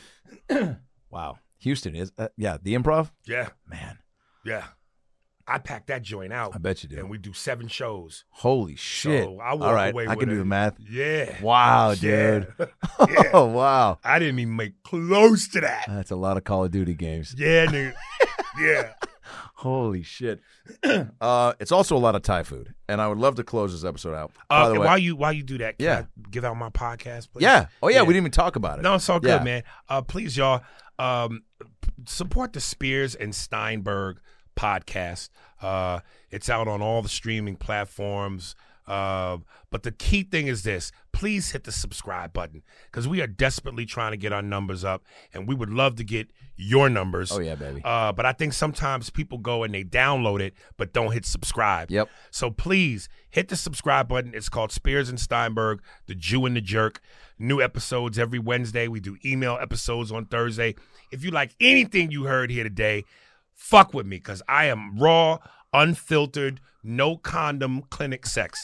Wow. Houston is, uh, yeah, the Improv. Yeah, Man, yeah. I packed that joint out. I bet you do. And we do seven shows. Holy shit! So I walk All right, away I with can do it. the math. Yeah. Wow, Yeah. dude. Yeah. Oh, wow. I didn't even make close to that. That's a lot of Call of Duty games. Yeah, nigga. Yeah. Holy shit. uh, it's also a lot of Thai food, and I would love to close this episode out. By Uh, the way, while you while you do that, can Yeah. I give out my podcast, please? yeah. Oh, yeah, Yeah. we didn't even talk about it. No, it's all good, Yeah. man. Uh, please, y'all, um, p- support the Spears and Steinberg podcast. Uh, it's out on all the streaming platforms. Uh, but the key thing is this. Please hit the subscribe button because we are desperately trying to get our numbers up, and we would love to get your numbers. Oh, yeah, baby. Uh, but I think sometimes people go and they download it but don't hit subscribe. Yep. So please hit the subscribe button. It's called Spears and Steinberg, The Jew and the Jerk. New episodes every Wednesday. We do email episodes on Thursday. If you like anything you heard here today, fuck with me because I am raw, unfiltered, no condom clinic sex.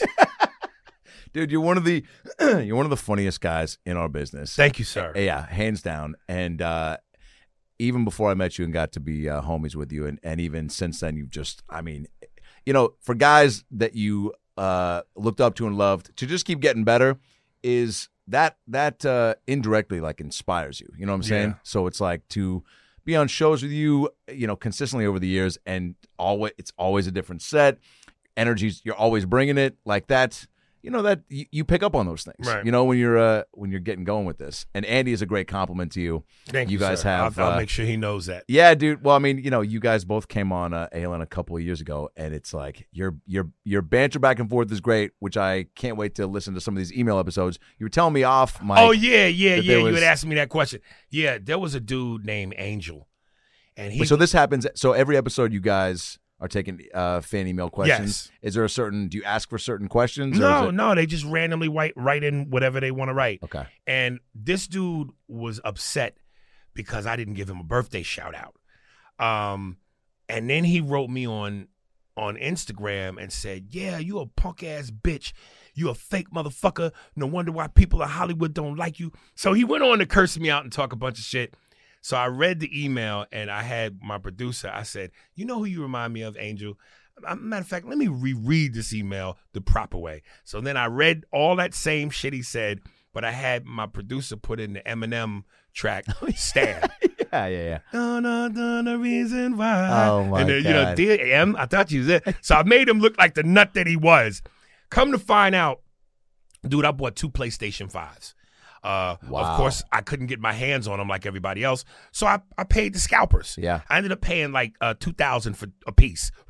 Dude, you're one of the you're one of the funniest guys in our business. Thank you, sir. Yeah, hands down. And uh, even before I met you and got to be uh, homies with you, and, and even since then, you've just, I mean, you know, for guys that you uh, looked up to and loved, to just keep getting better is that that uh, indirectly like inspires you. You know what I'm saying? Yeah. So it's like to be on shows with you, you know, consistently over the years, and always it's always a different set. Energies, you're always bringing it like that. You know that you, you pick up on those things. Right. You know when you're uh, when you're getting going with this. And Andy is a great compliment to you. Thank you, You guys sir. have. I'll, I'll uh, make sure he knows that. Yeah, dude. Well, I mean, you know, you guys both came on uh, Alan a couple of years ago, and it's like your your your banter back and forth is great, which I can't wait to listen to some of these email episodes. You were telling me off, Mike. Oh, yeah, yeah, that yeah. there You was- had asked me that question. Yeah, there was a dude named Angel. And he So this happens. So every episode, you guys are taking uh, fan email questions. Yes. Is there a certain? Do you ask for certain questions? or No, is it- no, they just randomly write write in whatever they want to write. Okay. And this dude was upset because I didn't give him a birthday shout out. Um, and then he wrote me on on Instagram and said, "Yeah, you a punk ass bitch. You a fake motherfucker. No wonder why people in Hollywood don't like you." So he went on to curse me out and talk a bunch of shit. So I read the email and I had my producer. I said, "You know who you remind me of, Angel? Uh, Matter of fact, let me reread this email the proper way." So then I read all that same shit he said, but I had my producer put in the Eminem track, Stan. Yeah, yeah, yeah. No, no, no, the reason why. Oh, my and then, you know, God. Dear M, I thought you was it. So I made him look like the nut that he was. Come to find out, dude, I bought two PlayStation fives. Uh, Wow. Of course, I couldn't get my hands on them like everybody else, so I, I paid the scalpers. Yeah. I ended up paying like uh, two thousand for a piece.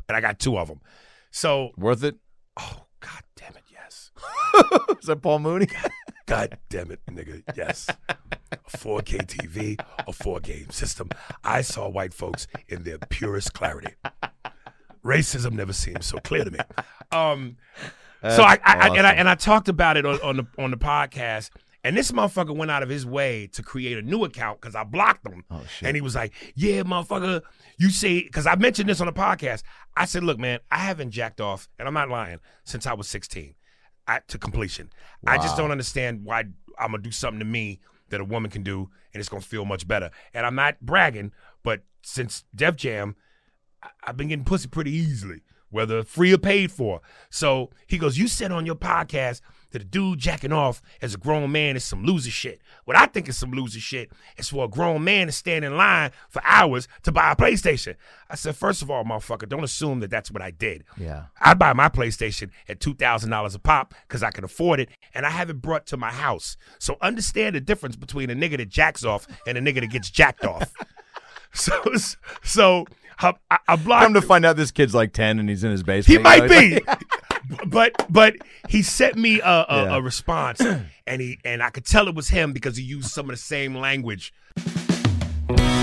and I got two of them. So Worth it? oh god damn it, yes. Is that Paul Mooney? God damn it, nigga, yes. A four K T V, a four game system. I saw white folks in their purest clarity. Racism never seemed so clear to me. Um, so I, I, I and I and I talked about it on, on the on the podcast. And this motherfucker went out of his way to create a new account because I blocked him. Oh, shit. And he was like, yeah, motherfucker, you say, because I mentioned this on the podcast. I said, look, man, I haven't jacked off, and I'm not lying, since I was sixteen I, to completion. I just Wow. don't understand why I'm going to do something to me that a woman can do, and it's going to feel much better. And I'm not bragging, but since Def Jam, I, I've been getting pussy pretty easily, whether free or paid for. So he goes, you said on your podcast that a dude jacking off as a grown man is some loser shit. What I think is some loser shit is for a grown man to stand in line for hours to buy a PlayStation. I said, first of all, motherfucker, don't assume that that's what I did. Yeah. I buy my PlayStation at two thousand dollars a pop because I can afford it, and I have it brought to my house. So understand the difference between a nigga that jacks off and a nigga that gets jacked off. So, so I, I blocked Come to find out this kid's like ten and he's in his basement. he you might know? be, but but he sent me a, a, Yeah. a response, and he and I could tell it was him because he used some of the same language.